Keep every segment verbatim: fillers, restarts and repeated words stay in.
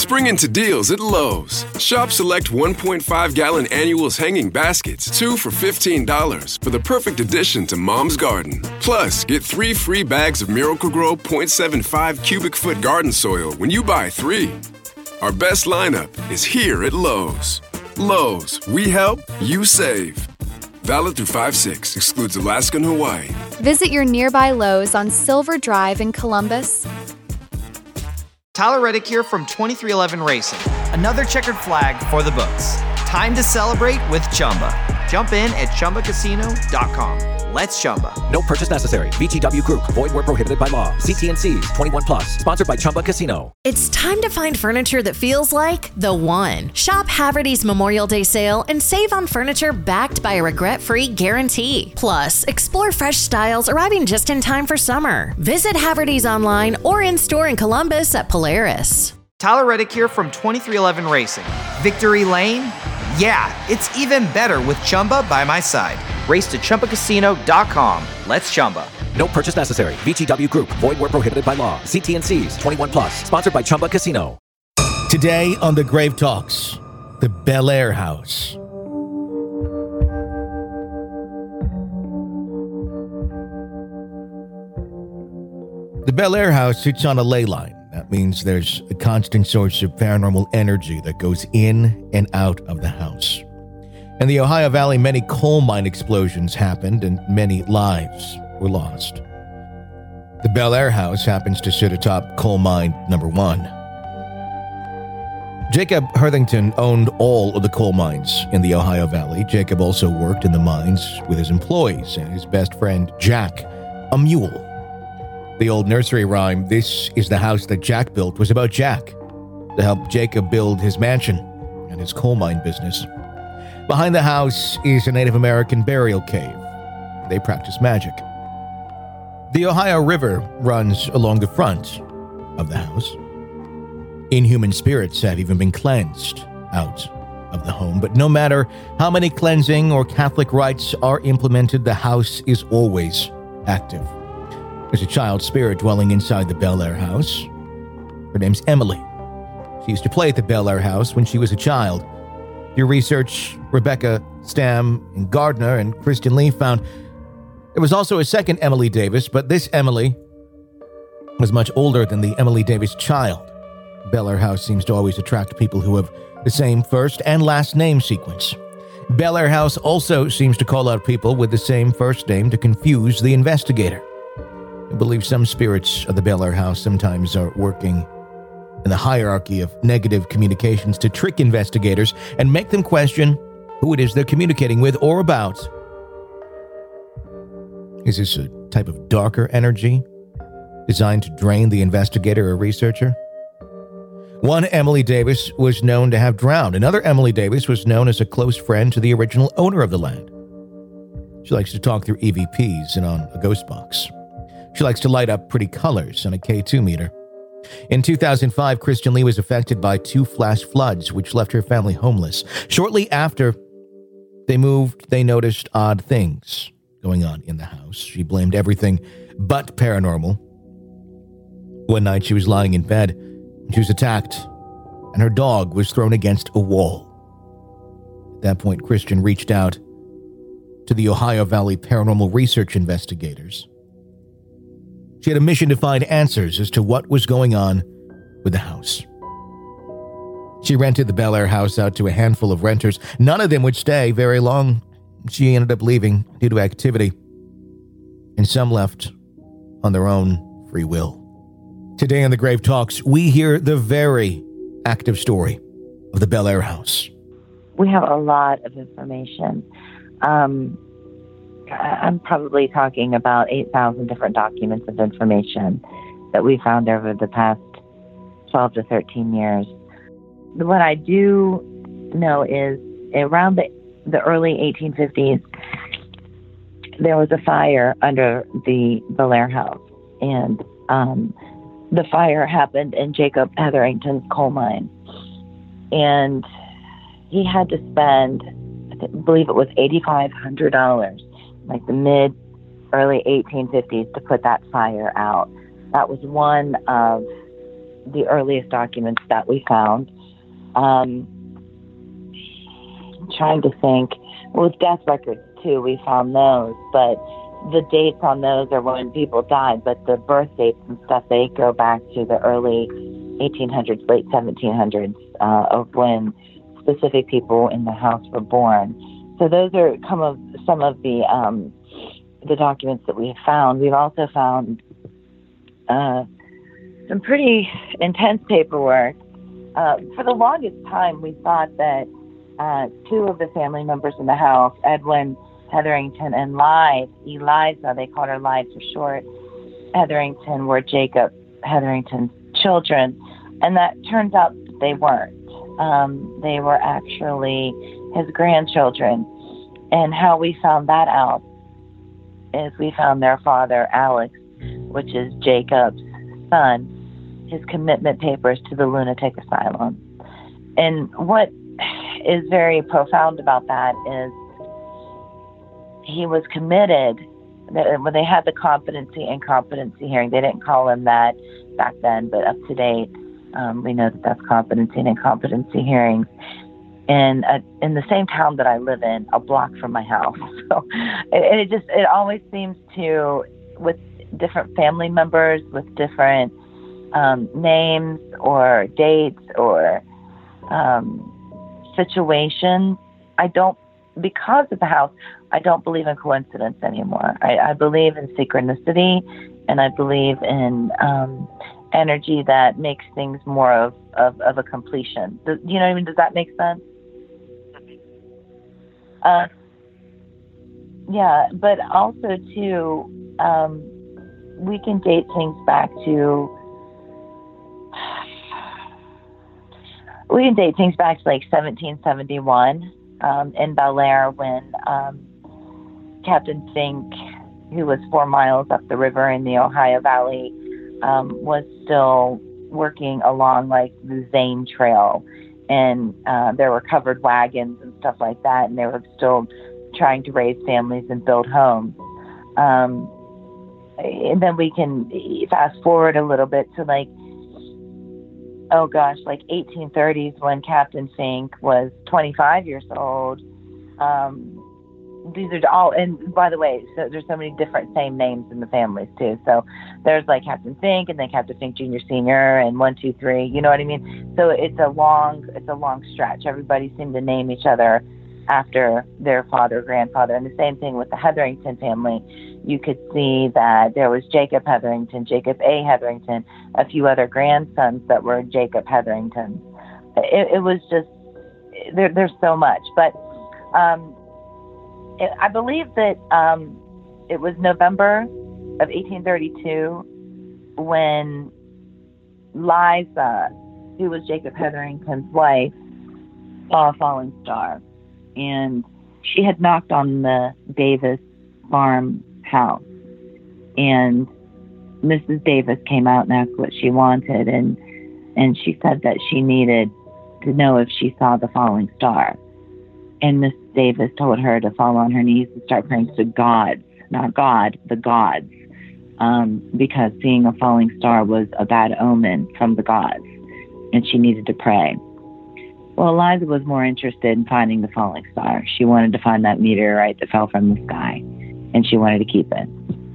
Spring into deals at Lowe's. Shop select one point five gallon annuals hanging baskets, two for fifteen dollars, for the perfect addition to Mom's garden. Plus, get three free bags of Miracle-Gro point seven five cubic foot garden soil when you buy three. Our best lineup is here at Lowe's. Lowe's, we help, you save. Valid through five six, excludes Alaska and Hawaii. Visit your nearby Lowe's on Silver Drive in Columbus. Tyler Reddick here from twenty-three eleven Racing. Another checkered flag for the books. Time to celebrate with Chumba. Jump in at Chumba Casino dot com. Let's Chumba. No purchase necessary. V G W Group. Void where prohibited by law. See T and C's. twenty-one plus. Sponsored by Chumba Casino. It's time to find furniture that feels like the one. Shop Haverty's Memorial Day sale and save on furniture backed by a regret-free guarantee. Plus, explore fresh styles arriving just in time for summer. Visit Haverty's online or in-store in Columbus at Polaris. Tyler Reddick here from twenty-three eleven Racing. Victory Lane? Yeah, it's even better with Chumba by my side. Race to Chumba Casino dot com. Let's Chumba. No purchase necessary. V G W Group. Void where prohibited by law. See T and C's. twenty-one plus. Sponsored by Chumba Casino. Today on The Grave Talks, the Bel Air House. The Bel Air House sits on a ley line. That means there's a constant source of paranormal energy that goes in and out of the house. In the Ohio Valley, many coal mine explosions happened and many lives were lost. The Bel Air House happens to sit atop coal mine number one. Jacob Herthington owned all of the coal mines in the Ohio Valley. Jacob also worked in the mines with his employees and his best friend, Jack, a mule. The old nursery rhyme, "This is the house that Jack built," was about Jack, to help Jacob build his mansion and his coal mine business. Behind the house is a Native American burial cave. They practice magic. The Ohio River runs along the front of the house. Inhuman spirits have even been cleansed out of the home, but no matter how many cleansing or Catholic rites are implemented, the house is always active. There's a child spirit dwelling inside the Bel Air House. Her name's Emily. She used to play at the Bel Air House when she was a child. Your research, Rebecca Stam and Gardner and Kristen Lee found there was also a second Emily Davis, but this Emily was much older than the Emily Davis child. Bel Air House seems to always attract people who have the same first and last name sequence. Bel Air House also seems to call out people with the same first name to confuse the investigator. I believe some spirits of the Bel Air House sometimes are working in the hierarchy of negative communications to trick investigators and make them question who it is they're communicating with or about. Is this a type of darker energy designed to drain the investigator or researcher? One Emily Davis was known to have drowned. Another Emily Davis was known as a close friend to the original owner of the land. She likes to talk through E V Ps and on a ghost box. She likes to light up pretty colors on a K two meter. In two thousand five, Kristen Lee was affected by two flash floods, which left her family homeless. Shortly after they moved, they noticed odd things going on in the house. She blamed everything but paranormal. One night, she was lying in bed, and she was attacked, and her dog was thrown against a wall. At that point, Kristen reached out to the Ohio Valley Paranormal Research investigators. She had a mission to find answers as to what was going on with the house. She rented the Bel Air House out to a handful of renters. None of them would stay very long. She ended up leaving due to activity, and some left on their own free will. Today on The Grave Talks, we hear the very active story of the Bel Air House. We have a lot of information. Um, I'm probably talking about eight thousand different documents of information that we found over the past twelve to thirteen years. What I do know is around the, the early eighteen fifties, there was a fire under the Bel Air House, and um, the fire happened in Jacob Hetherington's coal mine. And he had to spend, I believe it was eight thousand five hundred dollars, like the mid, early eighteen fifties, to put that fire out. That was one of the earliest documents that we found. Um, trying to think, with death records too, we found those, but the dates on those are when people died, but the birth dates and stuff, they go back to the early eighteen hundreds, late seventeen hundreds, uh, of when specific people in the house were born. So those are some of some of the um, the documents that we have found. We've also found uh, some pretty intense paperwork. Uh, for the longest time, we thought that uh, two of the family members in the house, Edwin Hetherington and Live, Eliza, they called her Live for short, Hetherington, were Jacob Hetherington's children. And that turns out that they weren't. Um, they were actually his grandchildren. And how we found that out is we found their father, Alex, which is Jacob's son, his commitment papers to the lunatic asylum. And what is very profound about that is he was committed. When they had the competency and competency hearing, they didn't call him that back then, but up to date, um, we know that that's competency and incompetency hearings. In a, in the same town that I live in, a block from my house. So it, it just it always seems to, with different family members, with different um, names or dates or um, situations, I don't, because of the house, I don't believe in coincidence anymore. I, I believe in synchronicity, and I believe in um, energy that makes things more of, of, of a completion. Does, you know what I mean? Does that make sense? Uh, yeah, but also, too, um, we can date things back to, we can date things back to like seventeen seventy-one um, in Bel Air when um, Captain Fink, who was four miles up the river in the Ohio Valley, um, was still working along like the Zane Trail. And uh, there were covered wagons and stuff like that, and they were still trying to raise families and build homes. Um, and then we can fast forward a little bit to like, oh gosh, like eighteen thirties when Captain Fink was twenty-five years old. Um, these are all, and by the way, so there's so many different same names in the families too. So there's like Captain Fink, and then Captain Fink Junior Senior, and one, two, three. You know what I mean? So it's a long, it's a long stretch. Everybody seemed to name each other after their father, grandfather, and the same thing with the Hetherington family. You could see that there was Jacob Hetherington, Jacob A. Hetherington, a few other grandsons that were Jacob Hetherington. It, it was just there, there's so much, but. Um, I believe that um, it was November of eighteen thirty-two when Liza, who was Jacob Hetherington's wife, saw a falling star. And she had knocked on the Davis farm house. And Missus Davis came out and asked what she wanted. And, and she said that she needed to know if she saw the falling star. And Miss Davis told her to fall on her knees and start praying to the gods, not God, the gods, um, because seeing a falling star was a bad omen from the gods, and she needed to pray. Well, Eliza was more interested in finding the falling star. She wanted to find that meteorite that fell from the sky, and she wanted to keep it.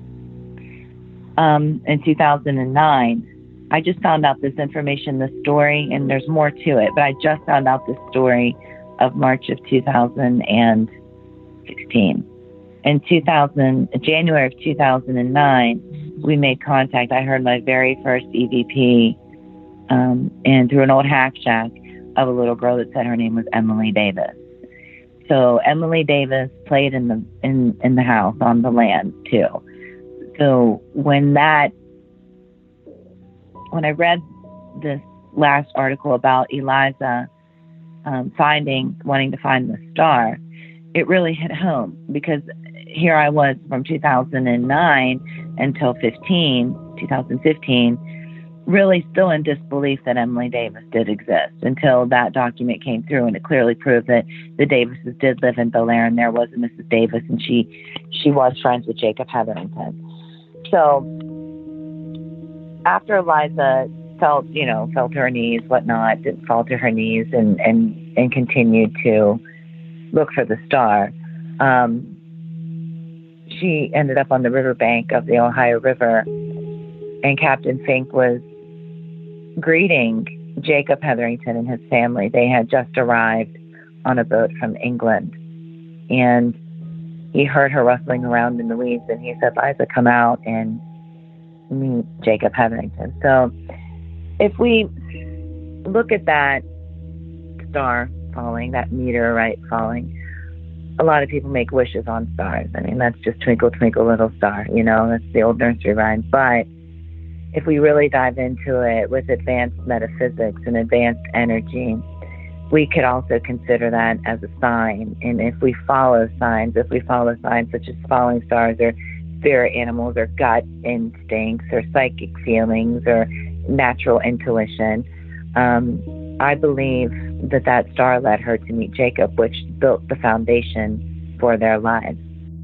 Um, in two thousand nine, I just found out this information, this story, and there's more to it, but I just found out this story of March of two thousand sixteen. In two thousand, January of two thousand nine, we made contact. I heard my very first E V P, um, and through an old hack shack of a little girl that said her name was Emily Davis. So Emily Davis played in the in, in the house on the land too. So when that, when I read this last article about Eliza Um, finding, wanting to find the star, it really hit home, because here I was from two thousand nine until fifteen, two thousand fifteen, really still in disbelief that Emily Davis did exist, until that document came through and it clearly proved that the Davises did live in Bel Air, and there was a Missus Davis, and she she was friends with Jacob Hetherington. So after Eliza fell, you know, fell to her knees, whatnot, didn't fall to her knees, and, and, and continued to look for the star. Um, she ended up on the riverbank of the Ohio River, and Captain Fink was greeting Jacob Hetherington and his family. They had just arrived on a boat from England, and he heard her rustling around in the weeds, and he said, Liza, come out and meet Jacob Hetherington. So if we look at that star falling, that meteorite falling, a lot of people make wishes on stars. I mean, that's just twinkle, twinkle, little star, you know, that's the old nursery rhyme. But if we really dive into it with advanced metaphysics and advanced energy, we could also consider that as a sign. And if we follow signs, if we follow signs such as falling stars or spirit animals or gut instincts or psychic feelings or natural intuition, um, I believe that that star led her to meet Jacob, which built the foundation for their lives.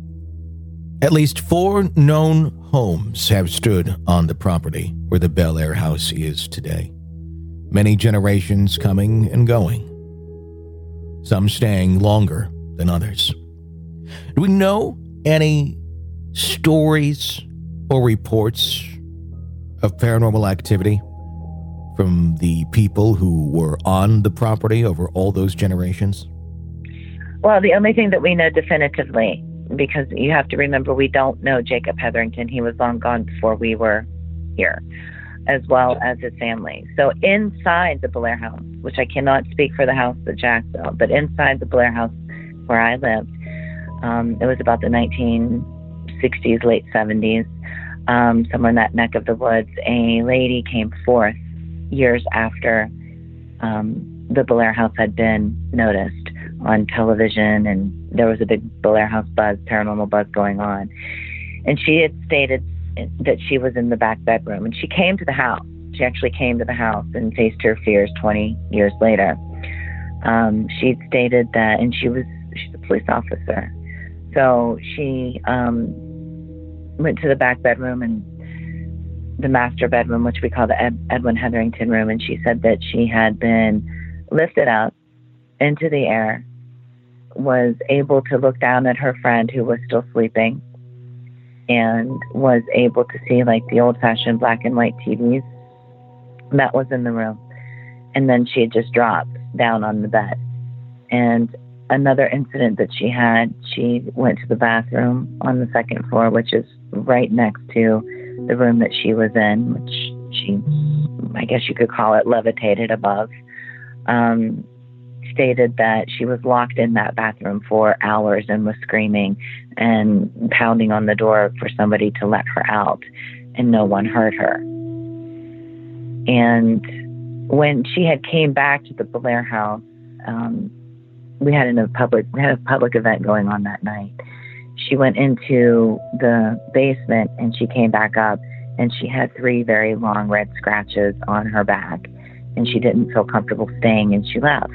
At least four known homes have stood on the property where the Bel Air house is today. Many generations coming and going. Some staying longer than others. Do we know any stories or reports of paranormal activity from the people who were on the property over all those generations? Well, the only thing that we know definitively, because you have to remember we don't know Jacob Hetherington. He was long gone before we were here, as well as his family. So inside the Bel Air house, which I cannot speak for the house that Jack built, but inside the Bel Air house where I lived, um, it was about the nineteen sixties, late seventies, um, somewhere in that neck of the woods, a lady came forth years after um, the Bel Air house had been noticed on television, and there was a big Bel Air house buzz, paranormal buzz going on. And she had stated that she was in the back bedroom, and she came to the house. She actually came to the house and faced her fears twenty years later. Um, she'd stated that, and she was, she's a police officer. So she um, went to the back bedroom and the master bedroom, which we call the Ed, Edwin Hetherington room, and she said that she had been lifted up into the air, was able to look down at her friend who was still sleeping, and was able to see like the old-fashioned black and white T Vs that was in the room. And then she had just dropped down on the bed. And another incident that she had, she went to the bathroom on the second floor, which is right next to the room that she was in, which she, I guess you could call it, levitated above. Um, stated that she was locked in that bathroom for hours and was screaming and pounding on the door for somebody to let her out, and no one heard her. And when she had came back to the Bel Air house, um, we had a public we had a public event going on that night. She went into the basement and she came back up, and she had three very long red scratches on her back, and she didn't feel comfortable staying, and she left.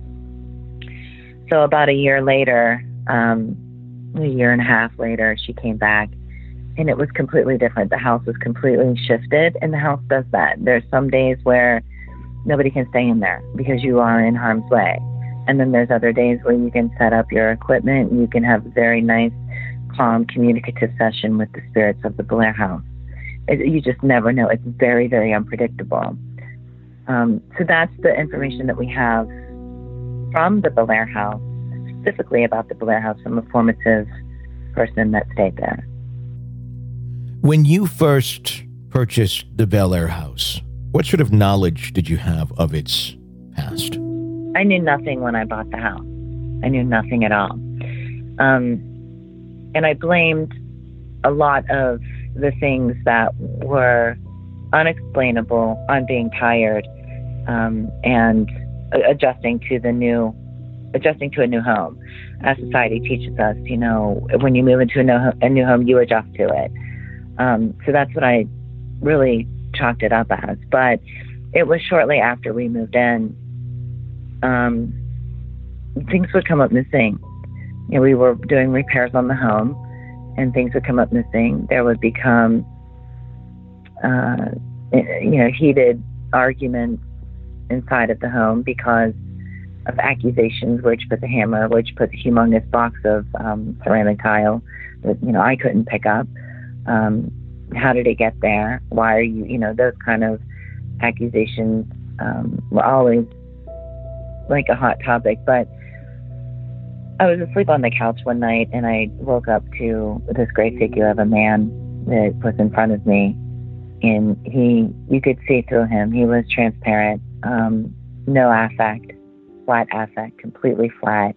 So about a year later, um, a year and a half later, she came back, and it was completely different. The house was completely shifted, and the house does that. There's some days where nobody can stay in there because you are in harm's way. And then there's other days where you can set up your equipment, and you can have a very nice, calm, communicative session with the spirits of the Bel Air house. It, you just never know. It's very, very unpredictable. Um, so that's the information that we have from the Bel Air house, specifically about the Bel Air house, from a formative person that stayed there. When you first purchased the Bel Air house, what sort of knowledge did you have of its past? I knew nothing when I bought the house. I knew nothing at all. Um, and I blamed a lot of the things that were unexplainable on being tired um, and adjusting to the new, adjusting to a new home. As society teaches us, you know, when you move into a new, a new home, you adjust to it. Um, so that's what I really chalked it up as. But it was shortly after we moved in, um, things would come up missing. You know, we were doing repairs on the home, and things would come up missing. There would become, uh, you know, heated arguments inside of the home because of accusations, which put the hammer, which put the humongous box of um, ceramic tile that, you know, I couldn't pick up. Um, how did it get there? Why are you, you know, those kind of accusations um, were always like a hot topic. But I was asleep on the couch one night and I woke up to this great figure of a man that was in front of me. And he, you could see through him. He was transparent, um, no affect, flat affect, completely flat.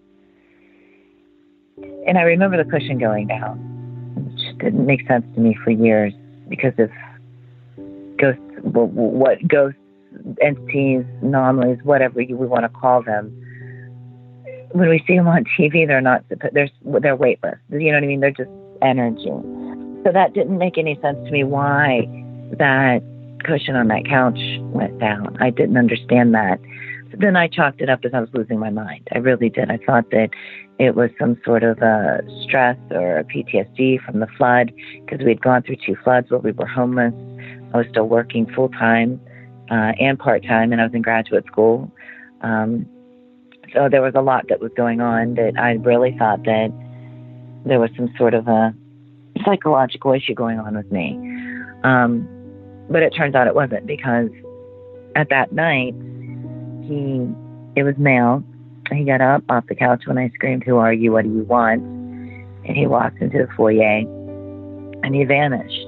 And I remember the cushion going down, which didn't make sense to me for years because of ghosts, what ghosts, entities, anomalies, whatever you would want to call them. When we see them on T V, they're not, they're, they're weightless. You know what I mean? They're just energy. So that didn't make any sense to me why that cushion on that couch went down. I didn't understand that. So then I chalked it up as I was losing my mind. I really did. I thought that it was some sort of a stress or a P T S D from the flood because we had gone through two floods where we were homeless. I was still working full-time uh, and part-time, and I was in graduate school. Um, so there was a lot that was going on that I really thought that there was some sort of a psychological issue going on with me. Um, but it turns out it wasn't, because at that night, he, it was male. He got up off the couch when I screamed, "Who are you? What do you want?" And he walked into the foyer and he vanished.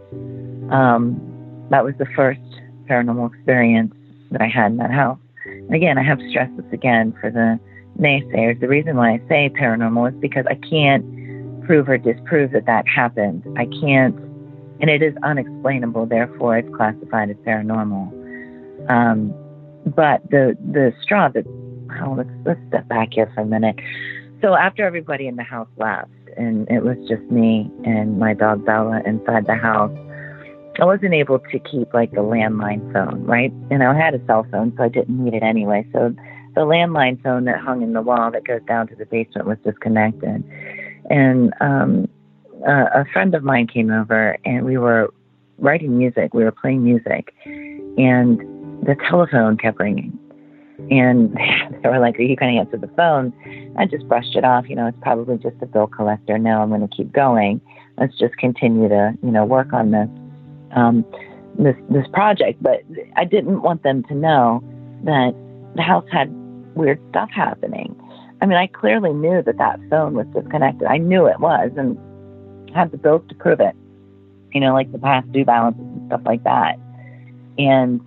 Um, that was the first paranormal experience that I had in that house. And again, I have to stress this again for the naysayers. The reason why I say paranormal is because I can't prove or disprove that that happened. I can't, and it is unexplainable, therefore it's classified as paranormal. Um, but the the straw that, oh, let's, let's step back here for a minute. So after everybody in the house left, and it was just me and my dog Bella inside the house, I wasn't able to keep like the landline phone, right? And I had a cell phone, so I didn't need it anyway. So the landline phone that hung in the wall that goes down to the basement was disconnected. And um, uh, a friend of mine came over, and we were writing music. We were playing music, and the telephone kept ringing. And they were like, "Are you going to answer the phone?" I just brushed it off. You know, it's probably just a bill collector. No, I'm going to keep going. Let's just continue to, you know, work on this, um, this, this project. But I didn't want them to know that the house had weird stuff happening. I mean, I clearly knew that that phone was disconnected. I knew it was, and had the bills to prove it. You know, like the past due balances and stuff like that. And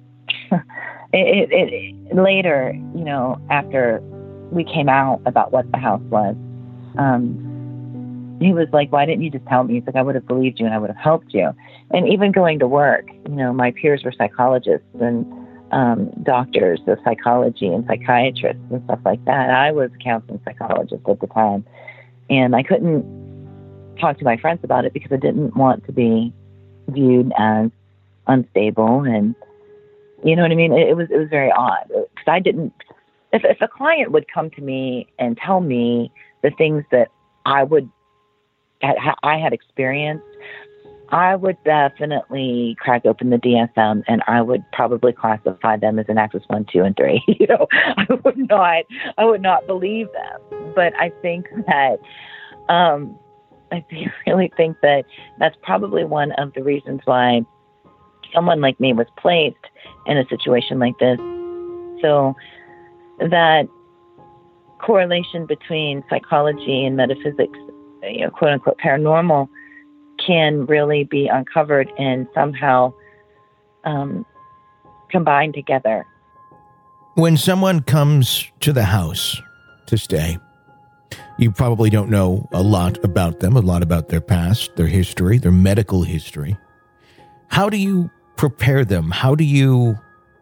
It, it, it later, you know, after we came out about what the house was, um, he was like, "Why didn't you just tell me?" He's like, "I would have believed you and I would have helped you." And even going to work, you know, my peers were psychologists and um, doctors of psychology and psychiatrists and stuff like that. I was a counseling psychologist at the time, and I couldn't talk to my friends about it because I didn't want to be viewed as unstable. And you know what I mean? It, it was it was very odd because I didn't. If, if a client would come to me and tell me the things that I would I had experienced, I would definitely crack open the D S M and I would probably classify them as an axis one, two, and three. You know, I would not I would not believe them. But I think that um, I really think that that's probably one of the reasons why someone like me was placed in a situation like this. So that correlation between psychology and metaphysics, you know, quote unquote paranormal, can really be uncovered and somehow um, combined together. When someone comes to the house to stay, you probably don't know a lot about them, a lot about their past, their history, their medical history. How do you prepare them? How do you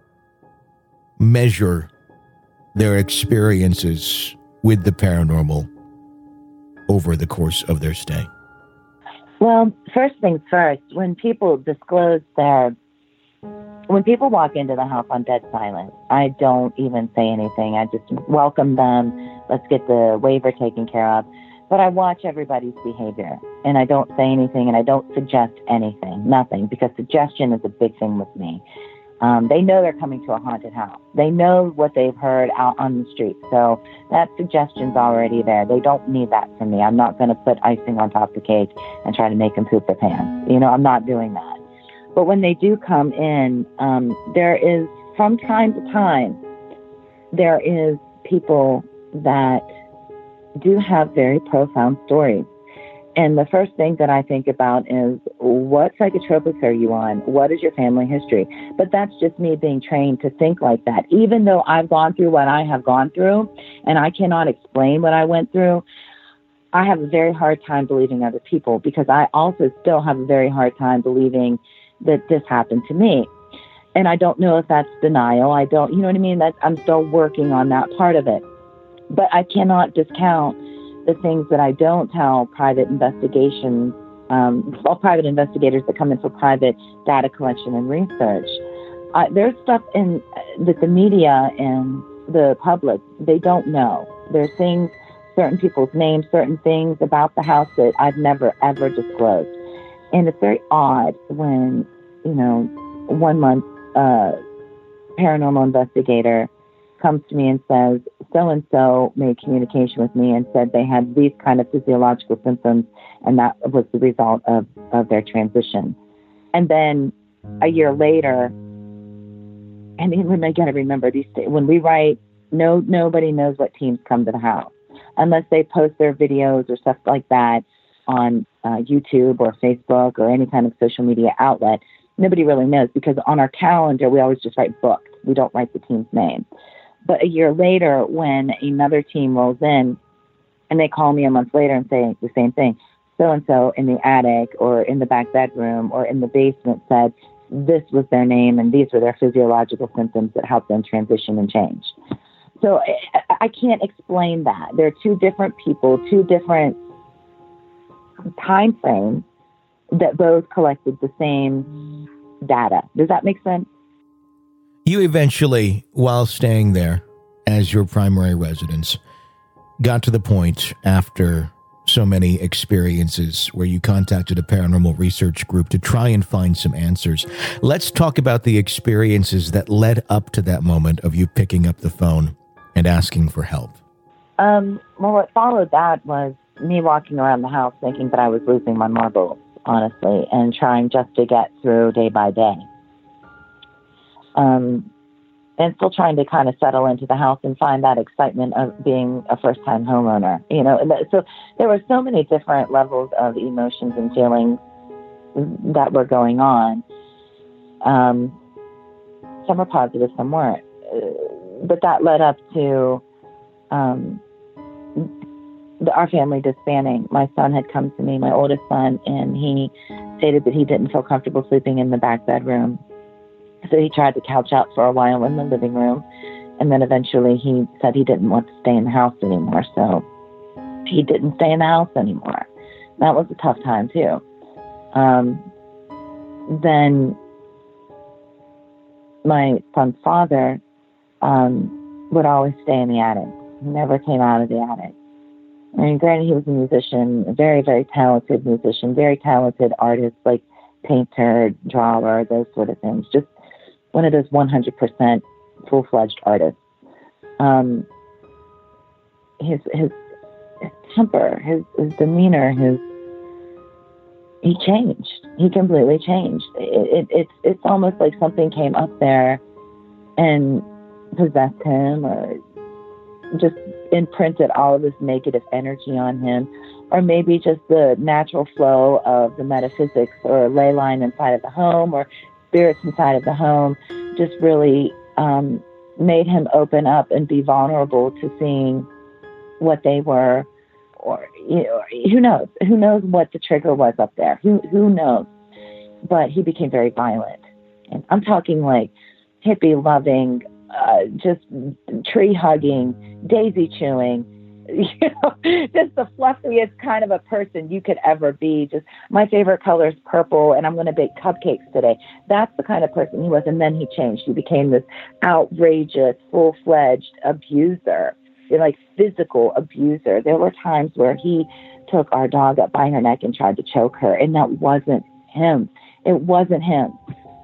measure their experiences with the paranormal over the course of their stay? Well, first things first, when people disclose their, when people walk into the house on dead silence, I don't even say anything. I just welcome them. Let's get the waiver taken care of. But I watch everybody's behavior, and I don't say anything, and I don't suggest anything, nothing, because suggestion is a big thing with me. Um, they know they're coming to a haunted house. They know what they've heard out on the street. So that suggestion's already there. They don't need that from me. I'm not going to put icing on top of the cake and try to make them poop their pants. You know, I'm not doing that. But when they do come in, um, there is, from time to time, there is people that do have very profound stories. And the first thing that I think about is, what psychotropics are you on? What is your family history? But that's just me being trained to think like that. Even though I've gone through what I have gone through, and I cannot explain what I went through, I have a very hard time believing other people, because I also still have a very hard time believing that this happened to me. And I don't know if that's denial. I don't, you know what I mean? That I'm still working on that part of it. But I cannot discount the things that I don't tell private investigations, um, all private investigators that come in for private data collection and research. Uh, there's stuff in that the media and the public, they don't know. There's things, certain people's names, certain things about the house that I've never, ever disclosed. And it's very odd when, you know, one month uh, paranormal investigator comes to me and says, so-and-so made communication with me and said they had these kind of physiological symptoms, and that was the result of, of their transition. And then a year later, and then I got to remember, these when we write, no, nobody knows what teams come to the house unless they post their videos or stuff like that on uh, YouTube or Facebook or any kind of social media outlet. Nobody really knows, because on our calendar, we always just write booked. We don't write the team's name. But a year later, when another team rolls in and they call me a month later and say the same thing, so-and-so in the attic or in the back bedroom or in the basement said this was their name and these were their physiological symptoms that helped them transition and change. So I, I can't explain that. They're two different people, two different time frames that both collected the same data. Does that make sense? You eventually, while staying there as your primary residence, got to the point after so many experiences where you contacted a paranormal research group to try and find some answers. Let's talk about the experiences that led up to that moment of you picking up the phone and asking for help. Um, well, what followed that was me walking around the house thinking that I was losing my marbles, honestly, and trying just to get through day by day. Um, and still trying to kind of settle into the house and find that excitement of being a first-time homeowner, you know. So there were so many different levels of emotions and feelings that were going on. Um, some were positive, some weren't. Uh, but that led up to um, the, our family disbanding. My son had come to me, my oldest son, and he stated that he didn't feel comfortable sleeping in the back bedroom. So he tried to couch out for a while in the living room, and then eventually he said he didn't want to stay in the house anymore, so he didn't stay in the house anymore. That was a tough time, too. Um, then my son's father um, would always stay in the attic. He never came out of the attic. I mean, granted, he was a musician, a very, very talented musician, very talented artist, like painter, drawer, those sort of things. Just one of those one hundred percent full-fledged artists. Um, his, his his temper, his his demeanor, his he changed. He completely changed. It, it, it's it's almost like something came up there and possessed him, or just imprinted all of this negative energy on him, or maybe just the natural flow of the metaphysics or ley line inside of the home, or spirits inside of the home, just really um, made him open up and be vulnerable to seeing what they were, or you know, who knows? Who knows what the trigger was up there? Who who knows? But he became very violent, and I'm talking like hippie loving, uh, just tree hugging, daisy chewing. You know, just the fluffiest kind of a person you could ever be. Just my favorite color is purple, and I'm going to bake cupcakes today. That's the kind of person he was. And then he changed. He became this outrageous, full-fledged abuser, like physical abuser. There were times where he took our dog up by her neck and tried to choke her, and that wasn't him. It wasn't him.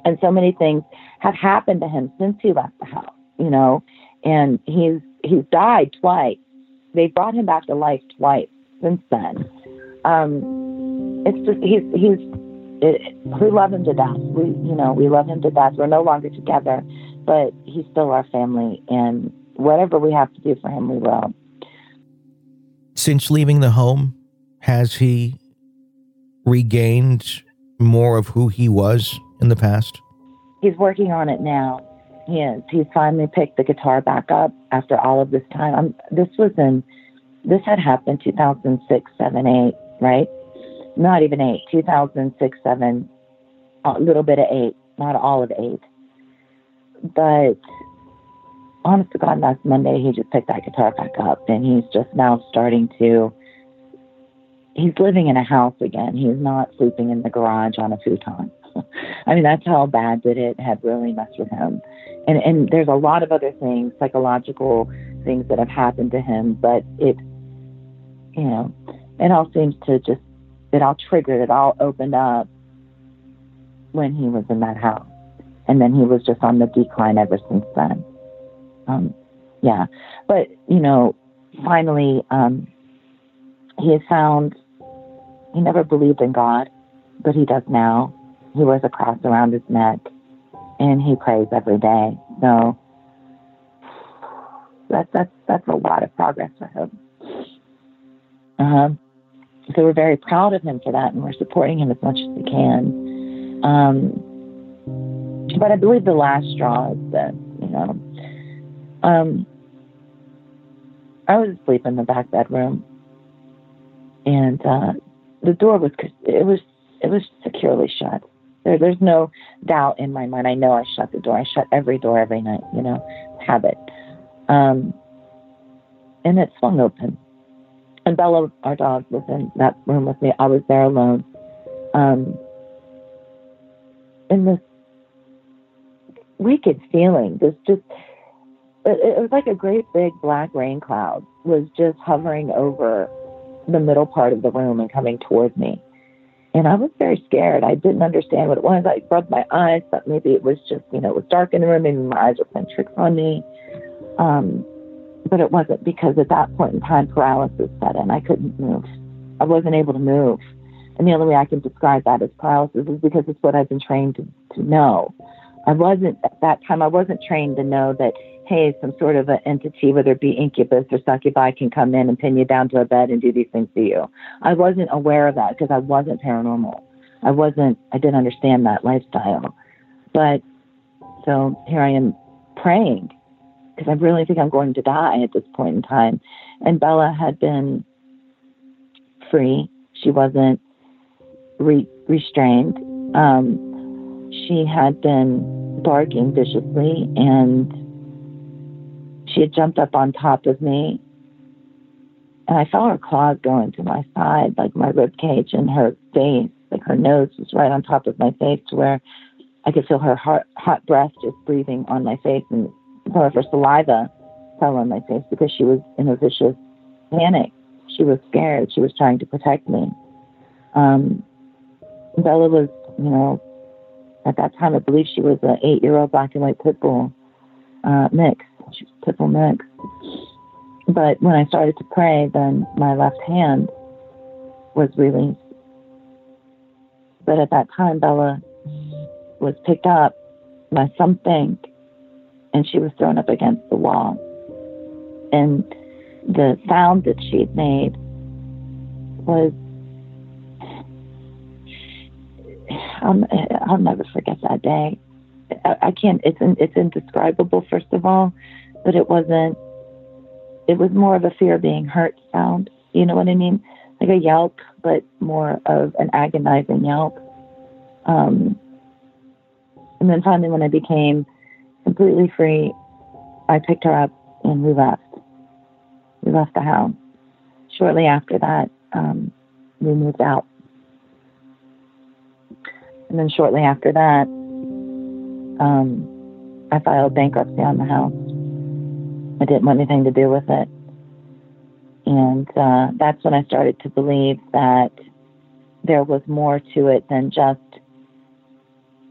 And so many things have happened to him since he left the house, you know, and he's he's died twice. They brought him back to life twice since then. Um, it's just he's he's it, we love him to death. We you know we love him to death. We're no longer together, but he's still our family, and whatever we have to do for him, we will. Since leaving the home, has he regained more of who he was in the past? He's working on it now. He is. He's finally picked the guitar back up after all of this time. I'm, this was in, this had happened two thousand six, seven, eight, right? Not even eight, two thousand six, seven, a little bit of eight, not all of eight. But honest to God, last Monday, he just picked that guitar back up, and he's just now starting to, he's living in a house again. He's not sleeping in the garage on a futon. I mean, that's how bad that it had really messed with him. And and there's a lot of other things, psychological things that have happened to him, but it, you know, it all seems to just, it all triggered, it all opened up when he was in that house. And then he was just on the decline ever since then. Um, yeah. But, you know, finally, um, he has found, he never believed in God, but he does now. He wears a cross around his neck, and he prays every day. So that's that's that's a lot of progress for him. Uh-huh. So we're very proud of him for that, and we're supporting him as much as we can. Um, but I believe the last straw is that, you know, um, I was asleep in the back bedroom, and uh, the door was it was it was securely shut. There, there's no doubt in my mind. I know I shut the door. I shut every door every night, you know, habit. Um, and it swung open. And Bella, our dog, was in that room with me. I was there alone. Um, and this wicked feeling, this just, it, it was like a great big black rain cloud was just hovering over the middle part of the room and coming toward me. And I was very scared. I didn't understand what it was. I rubbed my eyes, thought maybe it was just, you know, it was dark in the room. Maybe my eyes were playing tricks on me. Um, but it wasn't, because at that point in time, paralysis set in. I couldn't move. I wasn't able to move. And the only way I can describe that as paralysis is because it's what I've been trained to, to know. I wasn't, at that time, I wasn't trained to know that, hey, some sort of an entity, whether it be incubus or succubi, can come in and pin you down to a bed and do these things to you. I wasn't aware of that because I wasn't paranormal. I wasn't, I didn't understand that lifestyle. But so here I am praying because I really think I'm going to die at this point in time. And Bella had been free. She wasn't re- restrained. Um, she had been barking viciously, and she had jumped up on top of me, and I felt her claws go into my side, like my rib cage, and her face, like her nose was right on top of my face, to where I could feel her hot, hot breath just breathing on my face, and some of her saliva fell on my face because she was in a vicious panic. She was scared. She was trying to protect me. Um, Bella was, you know, at that time, I believe she was an eight-year-old black and white pit bull uh, mix. She was pit bull mix. But when I started to pray, then my left hand was released. But at that time, Bella was picked up by something, and she was thrown up against the wall. And the sound that she'd made was, I'll, I'll never forget that day. I, I can't, it's, it's indescribable, first of all, but it wasn't, it was more of a fear of being hurt sound. You know what I mean? Like a yelp, but more of an agonizing yelp. Um, and then finally, when I became completely free, I picked her up and we left. We left the house. Shortly after that, um, we moved out. And then shortly after that, um, I filed bankruptcy on the house. I didn't want anything to do with it. And uh, that's when I started to believe that there was more to it than just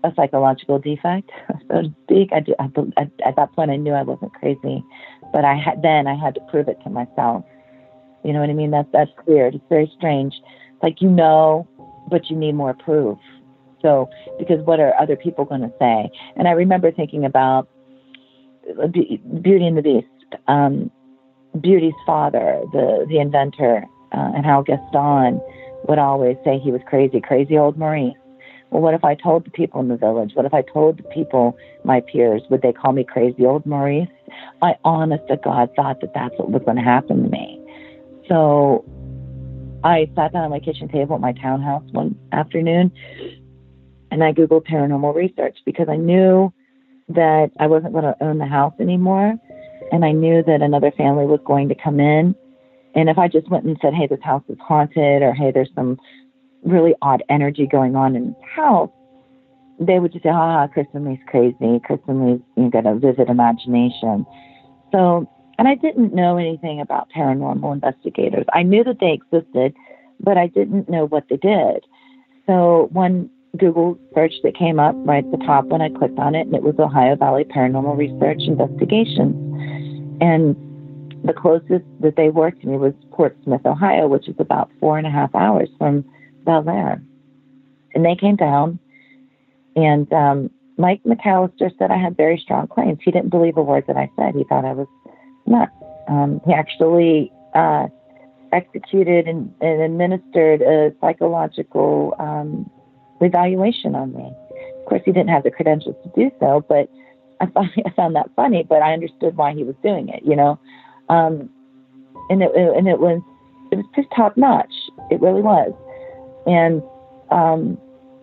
a psychological defect, so to speak. I, do, I, I at that point I knew I wasn't crazy, but I had then I had to prove it to myself. You know what I mean? That's that's weird. It's very strange. It's like you know, but you need more proof. So because what are other people going to say? And I remember thinking about Beauty and the Beast, um, Beauty's father, the the inventor, uh, and how Gaston would always say he was crazy, crazy old Maurice. Well, what if I told the people in the village? What if I told the people, my peers, would they call me crazy old Maurice? I honest to God thought that that's what was going to happen to me. So I sat down at my kitchen table at my townhouse one afternoon and I Googled paranormal research because I knew that I wasn't going to own the house anymore. And I knew that another family was going to come in. And if I just went and said, hey, this house is haunted, or hey, there's some really odd energy going on in the house, they would just say, ah, Kristen Lee's crazy. Kristen Lee's, you got a vivid imagination. So, and I didn't know anything about paranormal investigators. I knew that they existed, but I didn't know what they did. So one Google search that came up right at the top when I clicked on it, and it was Ohio Valley Paranormal Research Investigations. And the closest that they were to me was Portsmouth, Ohio, which is about four and a half hours from Bel Air. And they came down, and um, Mike McAllister said I had very strong claims. He didn't believe a word that I said. He thought I was nuts. Um, he actually uh, executed and, and administered a psychological um, evaluation on me. Of course, he didn't have the credentials to do so, but I found, I found that funny, but I understood why he was doing it, you know. Um, and it and it was it was just top notch. It really was. And um,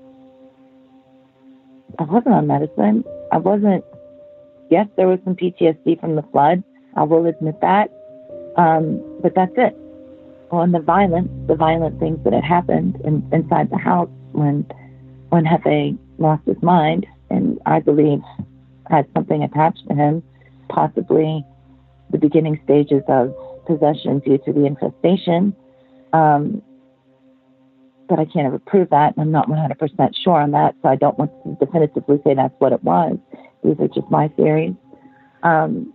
I wasn't on medicine. I wasn't. Yes, there was some P T S D from the flood. I will admit that. Um, but that's it. Well, and the violence, the violent things that had happened in, inside the house when when Hefe lost his mind, and I believe had something attached to him, possibly the beginning stages of possession due to the infestation. Um, but I can't ever prove that, and I'm not one hundred percent sure on that, so I don't want to definitively say that's what it was. These are just my theories. Um,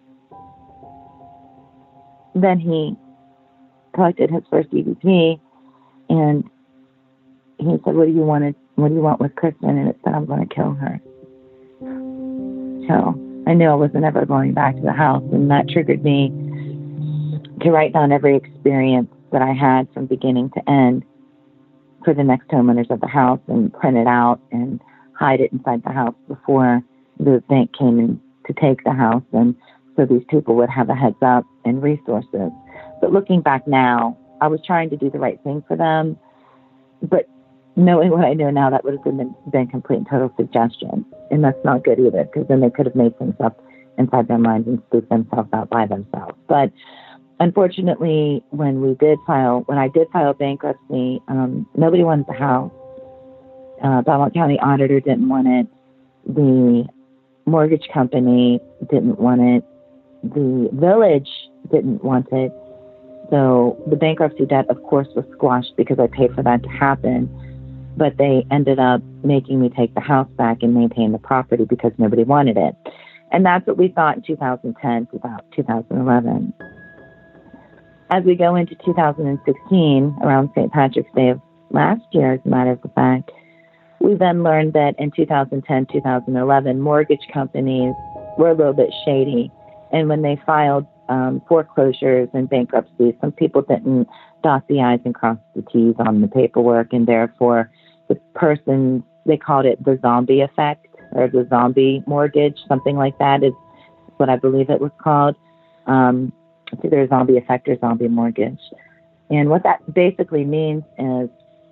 then he collected his first E V P, and he said, "What do you want? To, what do you want with Kristen?" And it said, "I'm going to kill her." So I knew I wasn't ever going back to the house, and that triggered me to write down every experience that I had from beginning to end for the next homeowners of the house, and print it out and hide it inside the house before the bank came in to take the house, and so these people would have a heads up and resources. But looking back now, I was trying to do the right thing for them, but knowing what I know now, that would have been, been complete and total suggestion. And that's not good either, because then they could have made things up inside their minds and spooked themselves out by themselves. But unfortunately, when we did file, when I did file bankruptcy, um, nobody wanted the house. Uh, Belmont County auditor didn't want it. The mortgage company didn't want it. The village didn't want it. So the bankruptcy debt, of course, was squashed because I paid for that to happen. But they ended up making me take the house back and maintain the property because nobody wanted it. And that's what we thought in two thousand ten to about two thousand eleven. As we go into two thousand sixteen, around Saint Patrick's Day of last year, as a matter of fact, we then learned that in two thousand ten, two thousand eleven, mortgage companies were a little bit shady. And when they filed um, foreclosures and bankruptcy, some people didn't dot the I's and cross the T's on the paperwork, and therefore the person, they called it the zombie effect, or the zombie mortgage, something like that is what I believe it was called. Um, it's either a zombie effect or zombie mortgage. And what that basically means is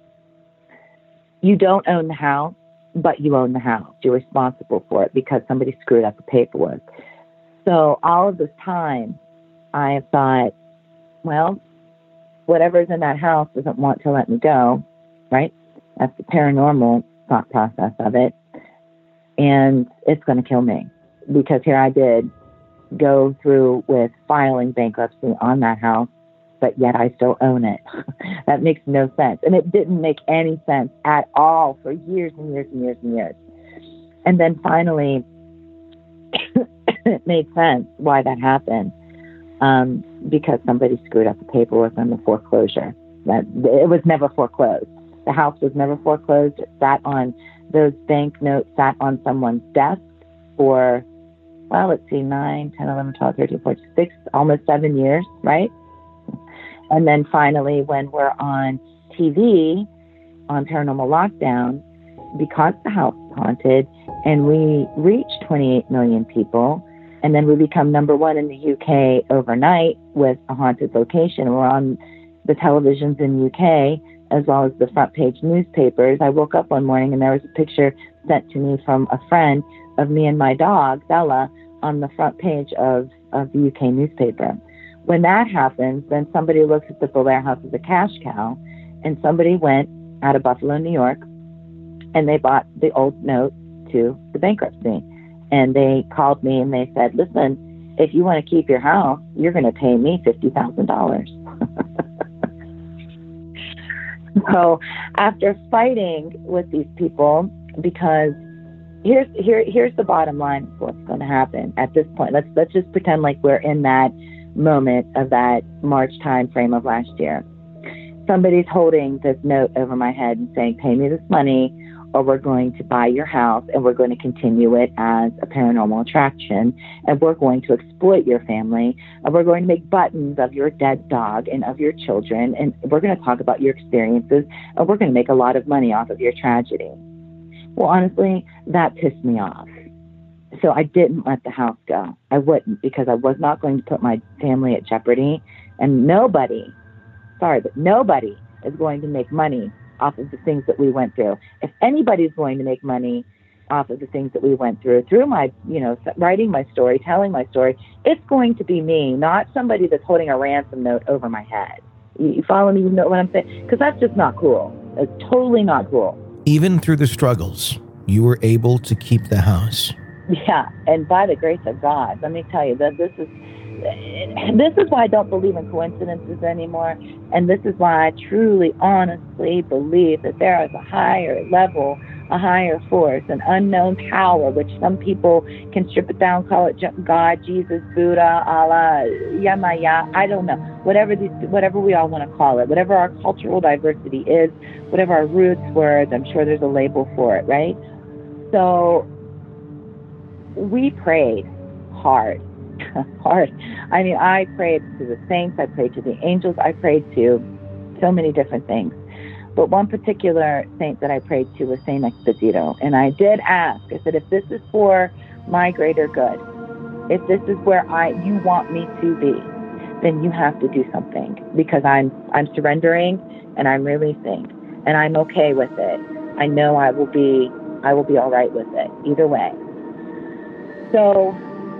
you don't own the house, but you own the house. You're responsible for it because somebody screwed up the paperwork. So all of this time, I have thought, well, whatever's in that house doesn't want to let me go, right? That's the paranormal thought process of it. And it's going to kill me because here I did go through with filing bankruptcy on that house, but yet I still own it. That makes no sense. And it didn't make any sense at all for years and years and years and years. And then finally, it made sense why that happened, um, because somebody screwed up the paperwork on the foreclosure. That it was never foreclosed. The house was never foreclosed. It sat on, those bank notes sat on someone's desk for, well, let's see, nine, ten, eleven, twelve, thirteen, fourteen, six, almost seven years, right? And then finally, when we're on T V, on Paranormal Lockdown, because the house is haunted, and we reach twenty-eight million people, and then we become number one in the U K overnight with a haunted location. We're on the televisions in U K, as well as the front page newspapers. I woke up one morning and there was a picture sent to me from a friend of me and my dog, Bella, on the front page of, of the U K newspaper. When that happens, then somebody looks at the Belair House as a cash cow, and somebody went out of Buffalo, New York, and they bought the old note to the bankruptcy. And they called me and they said, listen, if you want to keep your house, you're going to pay me fifty thousand dollars. So after fighting with these people, because here's here here's the bottom line of what's going to happen at this point. Let's let's just pretend like we're in that moment of that March time frame of last year. Somebody's holding this note over my head and saying, pay me this money, or we're going to buy your house and we're going to continue it as a paranormal attraction, and we're going to exploit your family, and we're going to make buttons of your dead dog and of your children, and we're going to talk about your experiences, and we're going to make a lot of money off of your tragedy. Well, honestly, that pissed me off. So I didn't let the house go. I wouldn't, because I was not going to put my family at jeopardy, and nobody, sorry, but nobody is going to make money off of the things that we went through. If anybody's going to make money off of the things that we went through, through my, you know, writing my story, telling my story, it's going to be me, not somebody that's holding a ransom note over my head. You, you follow me? You know what I'm saying? Because that's just not cool. It's totally not cool. Even through the struggles, you were able to keep the house. Yeah, and by the grace of God, let me tell you that this is this is why I don't believe in coincidences anymore, and this is why I truly, honestly believe that there is a higher level, a higher force, an unknown power, which some people can strip it down, call it God, Jesus, Buddha, Allah, Yamaya, I don't know, whatever these, whatever we all want to call it, whatever our cultural diversity is, whatever our roots were, I'm sure there's a label for it, right? So we prayed hard. hard. I mean, I prayed to the saints, I prayed to the angels, I prayed to so many different things. But one particular saint that I prayed to was Saint Expedito. And I did ask, I said, if this is for my greater good, if this is where I you want me to be, then you have to do something, because I'm I'm surrendering and I'm releasing and I'm okay with it. I know I will be I will be all right with it either way. So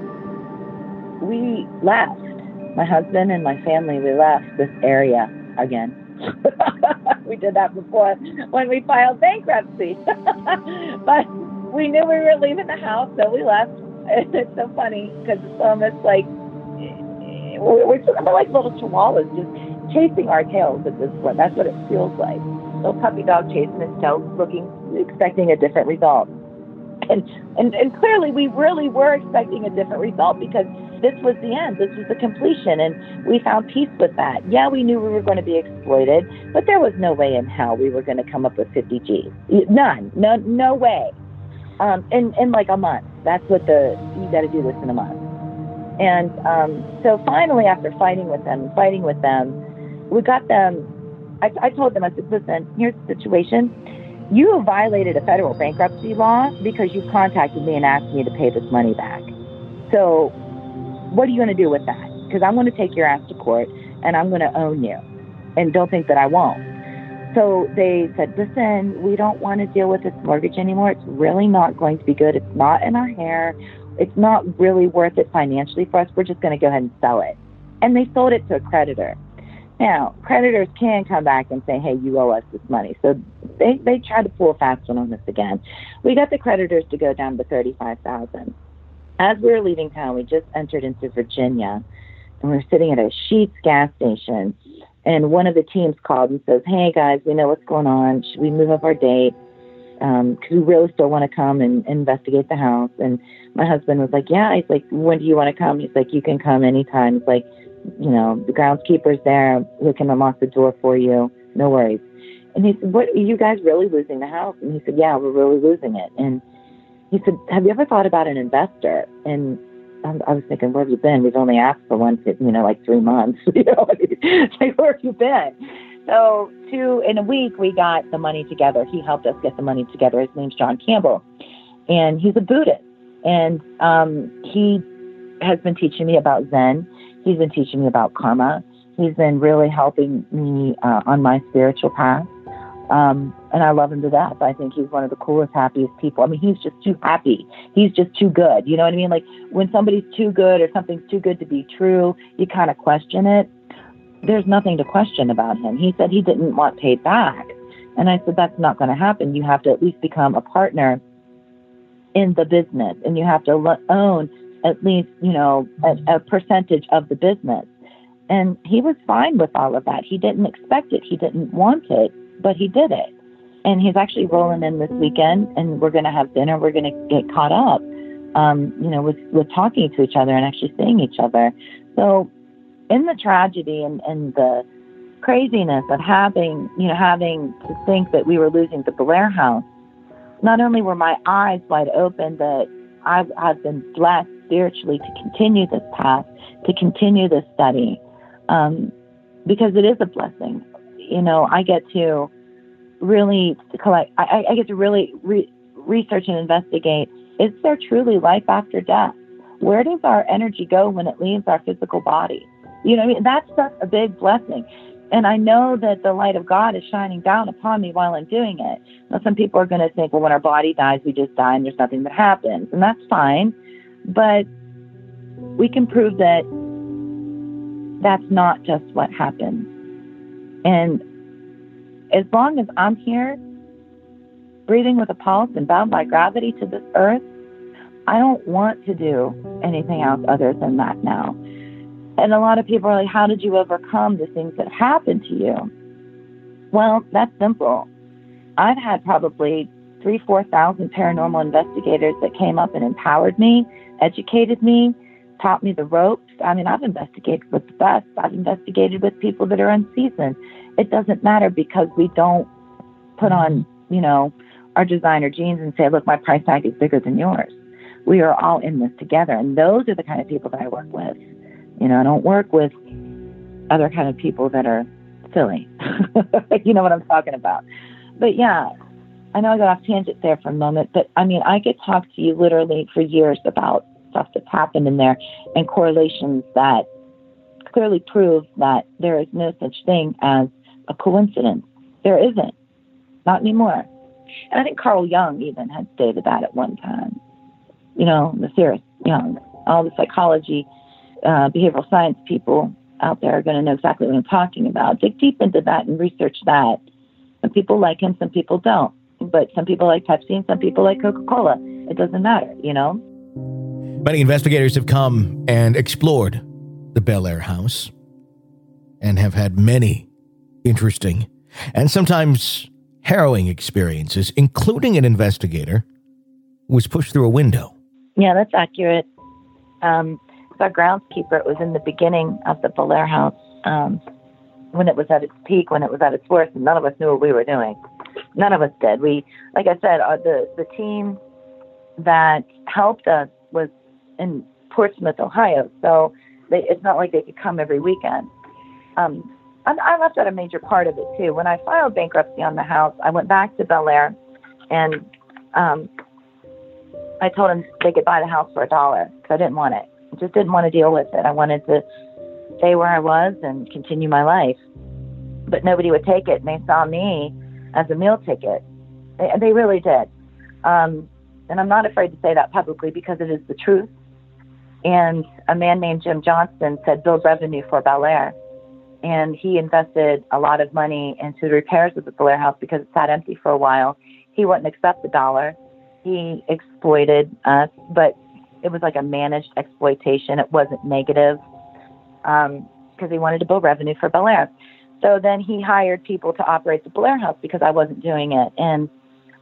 we left. My husband and my family, we left this area again. We did that before when we filed bankruptcy. But we knew we were leaving the house, so we left. It's so funny because it's almost like we're sort of like little chihuahuas just chasing our tails at this point. That's what it feels like. Little puppy dog chasing its tail, looking, expecting a different result. And, and and clearly we really were expecting a different result, because this was the end. This was the completion, and we found peace with that. Yeah, we knew we were going to be exploited, but there was no way in hell we were going to come up with fifty G's. None. No, no way. Um, in, in like a month. That's what the, you got to do this in a month. And um, so finally, after fighting with them, fighting with them, we got them, I, I told them, I said, listen, here's the situation. You have violated a federal bankruptcy law because you contacted me and asked me to pay this money back. So what are you going to do with that? Because I'm going to take your ass to court and I'm going to own you. And don't think that I won't. So they said, listen, we don't want to deal with this mortgage anymore. It's really not going to be good. It's not in our hair. It's not really worth it financially for us. We're just going to go ahead and sell it. And they sold it to a creditor. Now, creditors can come back and say, hey, you owe us this money. So they, they tried to pull a fast one on this again. We got the creditors to go down to thirty-five thousand dollars. As we were leaving town, we just entered into Virginia, and we were sitting at a Sheetz gas station, and one of the teams called and says, hey, guys, we know what's going on. Should we move up our date? because we really still want to come and, and investigate the house. And my husband was like, yeah. He's like, when do you want to come? He's like, you can come anytime. It's like, you know, the groundskeeper's there. He can unlock the door for you. No worries. And he said, what, are you guys really losing the house? And he said, yeah, we're really losing it. And he said, have you ever thought about an investor? And I was thinking, where have you been? We've only asked for one, you know, like three months. You know, like, where have you been? So two, in a week, we got the money together. He helped us get the money together. His name's John Campbell, and he's a Buddhist. And um, he has been teaching me about Zen. He's been teaching me about karma. He's been really helping me uh, on my spiritual path. Um, and I love him to death. I think he's one of the coolest, happiest people. I mean, he's just too happy. He's just too good. You know what I mean? Like when somebody's too good or something's too good to be true, you kind of question it. There's nothing to question about him. He said he didn't want paid back. And I said, that's not going to happen. You have to at least become a partner in the business, and you have to lo- own at least, you know, a, a percentage of the business. And he was fine with all of that. He didn't expect it. He didn't want it, but he did it. And he's actually rolling in this weekend, and we're going to have dinner. We're going to get caught up, um, you know, with, with talking to each other and actually seeing each other. So in the tragedy and, and the craziness of having, you know, having to think that we were losing the Belair house, not only were my eyes wide open that I've, I've been blessed spiritually to continue this path, to continue this study, um, because it is a blessing. You know, I get to really collect, I, I get to really re- research and investigate, is there truly life after death? Where does our energy go when it leaves our physical body? You know what I mean? That's such a big blessing. And I know that the light of God is shining down upon me while I'm doing it. Now, some people are going to think, well, when our body dies, we just die and there's nothing that happens. And that's fine. But we can prove that that's not just what happens. And as long as I'm here, breathing with a pulse and bound by gravity to this earth, I don't want to do anything else other than that now. And a lot of people are like, how did you overcome the things that happened to you? Well, that's simple. I've had probably three, four thousand paranormal investigators that came up and empowered me, educated me, taught me the ropes. I mean, I've investigated with the best. I've investigated with people that are unseasoned. It doesn't matter, because we don't put on, you know, our designer jeans and say, look, my price tag is bigger than yours. We are all in this together. And those are the kind of people that I work with. You know, I don't work with other kind of people that are silly. You know what I'm talking about. But yeah, I know I got off tangent there for a moment, but I mean, I could talk to you literally for years about stuff that's happened in there and correlations that clearly prove that there is no such thing as a coincidence. There isn't. Not anymore. And I think Carl Jung even had stated that at one time. You know, the theorist Jung, all the psychology, uh, behavioral science people out there are going to know exactly what I'm talking about. Dig deep into that and research that. Some people like him, some people don't. But some people like Pepsi and some people like Coca-Cola. It doesn't matter, you know? Many investigators have come and explored the Belair house and have had many interesting and sometimes harrowing experiences, including an investigator who was pushed through a window. Yeah, that's accurate. Um, our groundskeeper, it was in the beginning of the Belair house, um, when it was at its peak, when it was at its worst, and none of us knew what we were doing. None of us did. We, like I said, uh, the, the team that helped us was in Portsmouth, Ohio, so they, it's not like they could come every weekend. Um, I, I left out a major part of it, too. When I filed bankruptcy on the house, I went back to Belair, and um, I told them they could buy the house for a dollar, because I didn't want it. I just didn't want to deal with it. I wanted to stay where I was and continue my life. But nobody would take it, and they saw me as a meal ticket. They, they really did. Um, and I'm not afraid to say that publicly, because it is the truth. And a man named Jim Johnston said, build revenue for Belair. And he invested a lot of money into the repairs of the Belair house because it sat empty for a while. He wouldn't accept the dollar. He exploited us, but it was like a managed exploitation. It wasn't negative, um, because he wanted to build revenue for Belair. So then he hired people to operate the Belair house because I wasn't doing it. And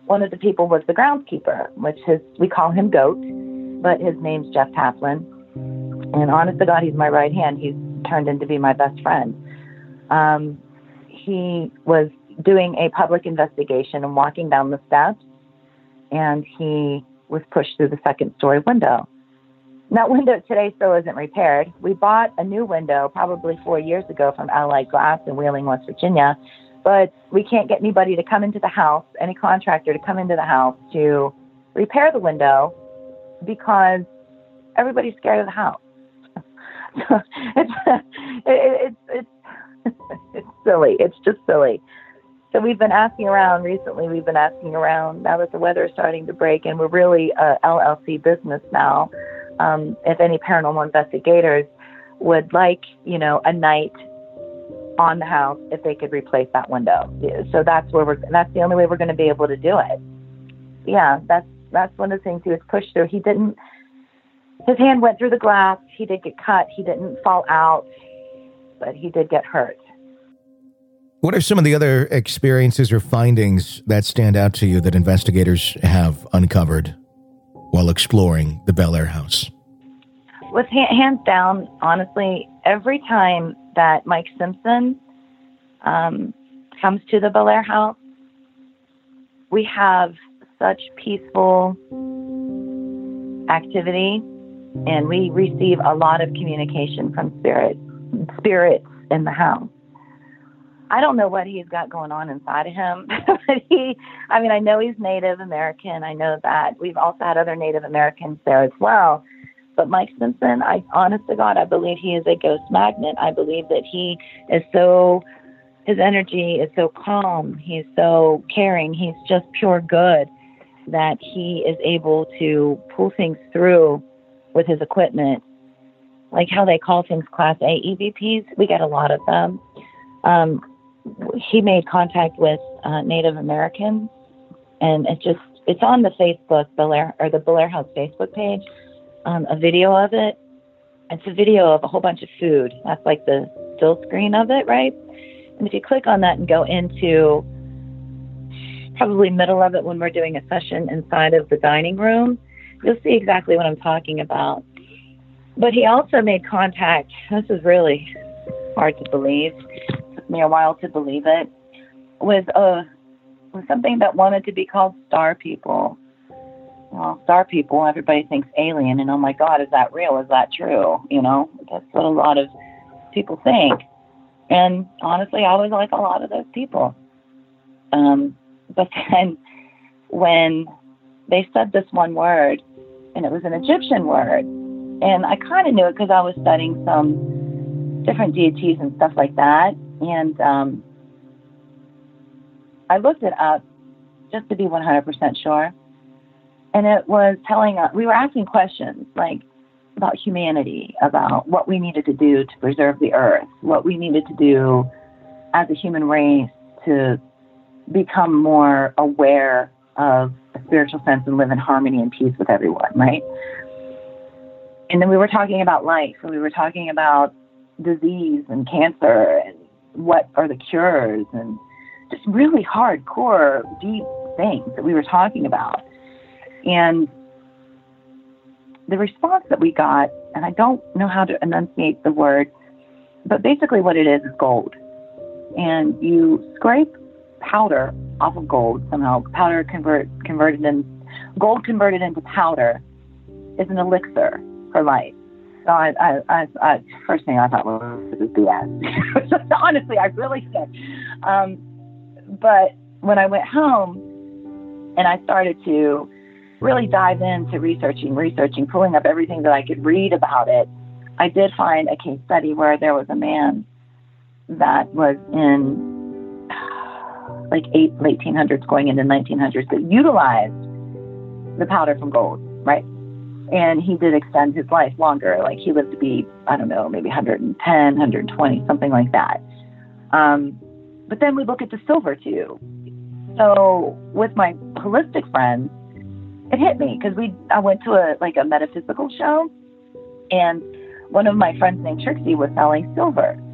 one of the people was the groundskeeper, which is, we call him Goat, but his name's Jeff Taplin. And honest to God, he's my right hand. He's turned into be my best friend. Um, he was doing a public investigation and walking down the steps, and he was pushed through the second story window. That window today still isn't repaired. We bought a new window probably four years ago from Allied Glass in Wheeling, West Virginia, but we can't get anybody to come into the house, any contractor to come into the house to repair the window because everybody's scared of the house. So it's, it, it's, it's, it's silly. It's just silly. So we've been asking around recently. We've been asking around now that the weather is starting to break, and we're really a L L C business now. Um, if any paranormal investigators would like, you know, a night on the house, if they could replace that window. So that's where we're. That's the only way we're going to be able to do it. Yeah, that's that's one of the things he was pushed through. He didn't. His hand went through the glass. He did get cut. He didn't fall out, but he did get hurt. What are some of the other experiences or findings that stand out to you that investigators have uncovered while exploring the Bel Air house? With ha- hands down, honestly, every time that Mike Simpson um, comes to the Bel Air house, we have such peaceful activity, and we receive a lot of communication from spirit, spirits in the house. I don't know what he's got going on inside of him, but he, I mean, I know he's Native American. I know that. We've also had other Native Americans there as well. But Mike Simpson, I, honest to God, I believe he is a ghost magnet. I believe that he is so, his energy is so calm. He's so caring. He's just pure good that he is able to pull things through with his equipment. Like how they call things Class A E V Ps. We get a lot of them. Um, he made contact with uh, Native Americans, and it just, it's on the Facebook, Bel Air, or the Bel Air House Facebook page, um, a video of it. It's a video of a whole bunch of food. That's like the still screen of it, right? And if you click on that and go into probably middle of it when we're doing a session inside of the dining room, you'll see exactly what I'm talking about. But he also made contact, this is really hard to believe, took me a while to believe it, with, uh, with something that wanted to be called Star People. Well, Star People, everybody thinks alien, and oh my God, is that real? Is that true? You know, that's what a lot of people think. And honestly, I was like a lot of those people. Um, but then when they said this one word, and it was an Egyptian word, and I kind of knew it because I was studying some different deities and stuff like that. And um, I looked it up just to be one hundred percent sure. And it was telling us, we were asking questions like about humanity, about what we needed to do to preserve the earth, what we needed to do as a human race to become more aware of a spiritual sense and live in harmony and peace with everyone, right? And then we were talking about life, and we were talking about disease and cancer and what are the cures, and just really hardcore, deep things that we were talking about. And the response that we got, and I don't know how to enunciate the word, but basically what it is is gold. And you scrape powder off of gold somehow. Powder convert converted in gold converted into powder is an elixir for life. So I, I, I, I first thing I thought was well, this is B S. Honestly, I really did. Um, but when I went home and I started to really dive into researching, researching, pulling up everything that I could read about it, I did find a case study where there was a man that was in like eight, late eighteen hundreds going into nineteen hundreds that utilized the powder from gold, right? And he did extend his life longer. Like he lived to be, I don't know, maybe one hundred ten, one hundred twenty, something like that. Um, but then we look at the silver too. So with my holistic friends, it hit me because we I went to a like a metaphysical show, and one of my friends named Trixie was selling silver.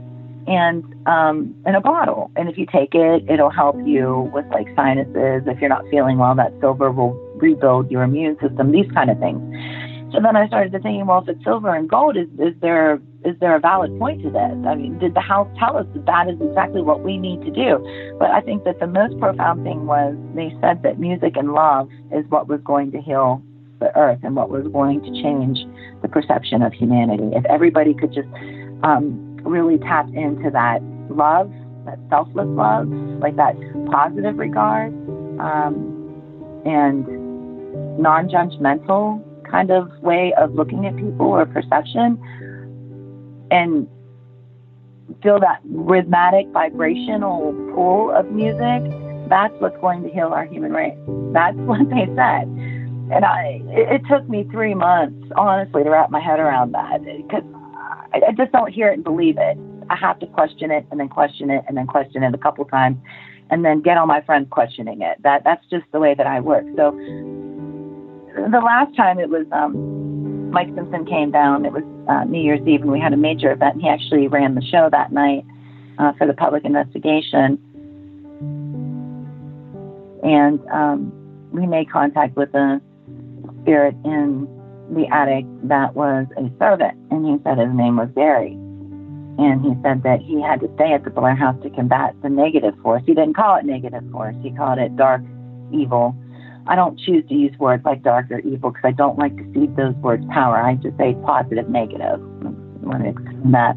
and um, in a bottle. And if you take it, it'll help you with like sinuses. If you're not feeling well, that silver will rebuild your immune system, these kind of things. So then I started to thinking, well, if it's silver and gold, is, is there is there a valid point to this? I mean, did the house tell us that that is exactly what we need to do? But I think that the most profound thing was they said that music and love is what was going to heal the earth and what was going to change the perception of humanity. If everybody could just um, really tap into that love, that selfless love, like that positive regard, um, and non-judgmental kind of way of looking at people or perception, and feel that rhythmic vibrational pull of music, that's what's going to heal our human race. That's what they said. And I, it, it took me three months, honestly, to wrap my head around that, because I, I just don't hear it and believe it. I have to question it and then question it and then question it a couple times and then get all my friends questioning it. That That's just the way that I work. So the last time it was um, Mike Simpson came down. It was uh, New Year's Eve, and we had a major event. And he actually ran the show that night uh, for the public investigation. And um, we made contact with a spirit in the attic that was a servant, and he said his name was Gary. And he said that he had to stay at the Blair House to combat the negative force. He didn't call it negative force. He called it dark evil. I don't choose to use words like dark or evil because I don't like to cede those words power. I just say positive, negative. I want to explain that.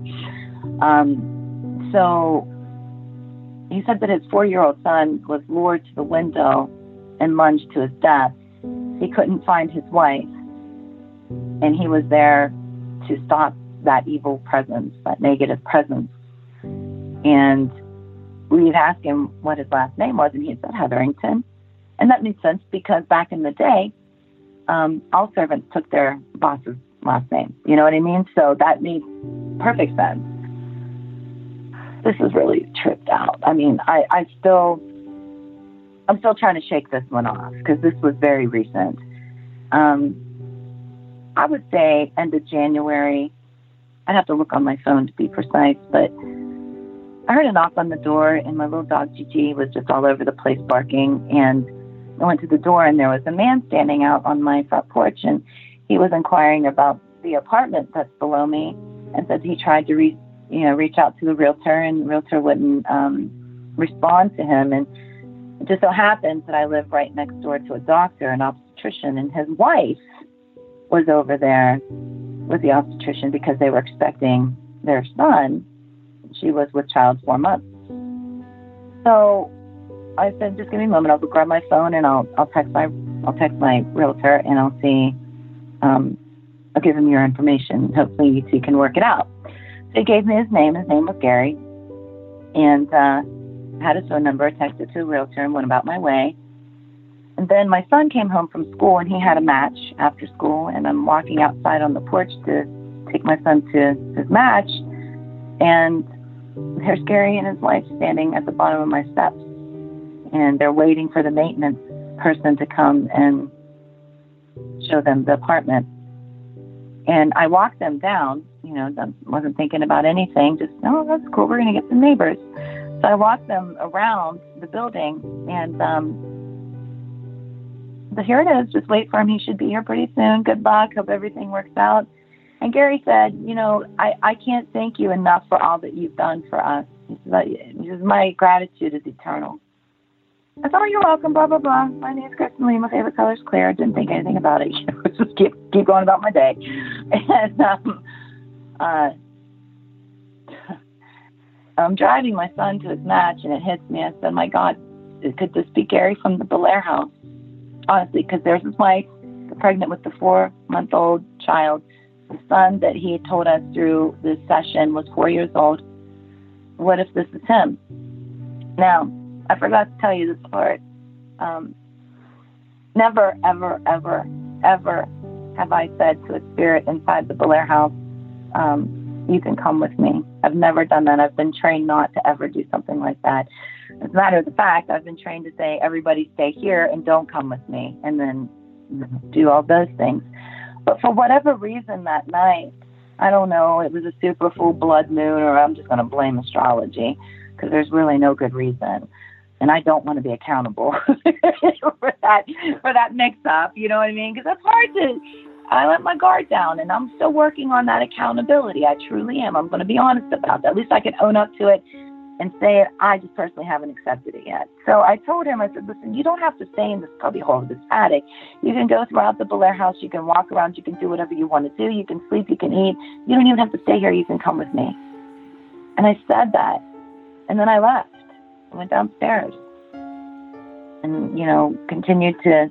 Um, so he said that his four-year-old son was lured to the window and lunged to his death. He couldn't find his wife, and he was there to stop that evil presence, that negative presence. And we'd asked him what his last name was, and he said Hetherington. And that made sense because back in the day, um, all servants took their boss's last name. You know what I mean? So that made perfect sense. This is really tripped out. I mean, I, I still, I'm still trying to shake this one off because this was very recent. Um, I would say end of January. I'd have to look on my phone to be precise, but I heard a knock on the door, and my little dog Gigi was just all over the place barking, and I went to the door, and there was a man standing out on my front porch, and he was inquiring about the apartment that's below me, and said he tried to re- you know, reach out to the realtor, and the realtor wouldn't um, respond to him. And it just so happens that I live right next door to a doctor, an obstetrician, and his wife was over there with the obstetrician because they were expecting their son. She was with child four months. So I said, just give me a moment. I'll go grab my phone and I'll I'll text my I'll text my realtor and I'll see. Um, I'll give him your information. Hopefully you two can work it out. So he gave me his name. His name was Gary, and uh, I had his phone number. Texted to a realtor and went about my way. And then my son came home from school and he had a match after school. And I'm walking outside on the porch to take my son to his match, and there's Gary and his wife standing at the bottom of my steps, and they're waiting for the maintenance person to come and show them the apartment. And I walked them down, you know, wasn't thinking about anything, just, oh, that's cool, we're going to get some neighbors. So I walked them around the building, and um, but here it is, just wait for him, he should be here pretty soon, good luck, hope everything works out. And Gary said, you know, I, I can't thank you enough for all that you've done for us. He said, he says, my gratitude is eternal. I thought, oh, you're welcome, blah, blah, blah. My name is Kristen Lee. My favorite color is clear. I didn't think anything about it. You know, just keep keep going about my day. And um, uh, I'm driving my son to his match, and it hits me. I said, my God, could this be Gary from the Belair house? Honestly, because there's his wife, pregnant with the four-month-old child. The son that he had told us through this session was four years old. What if this is him? Now, I forgot to tell you this part. Um, never, ever, ever, ever have I said to a spirit inside the Belair house, um, you can come with me. I've never done that. I've been trained not to ever do something like that. As a matter of the fact, I've been trained to say, everybody stay here and don't come with me, and then do all those things. But for whatever reason that night, I don't know, it was a super full blood moon, or I'm just going to blame astrology because there's really no good reason. And I don't want to be accountable for that for that mix-up, you know what I mean? Because it's hard to, I let my guard down, and I'm still working on that accountability. I truly am. I'm going to be honest about that. At least I can own up to it and say it. I just personally haven't accepted it yet. So I told him, I said, listen, you don't have to stay in this cubbyhole of this attic. You can go throughout the Belair house. You can walk around. You can do whatever you want to do. You can sleep. You can eat. You don't even have to stay here. You can come with me. And I said that. And then I left. I went downstairs and, you know, continued to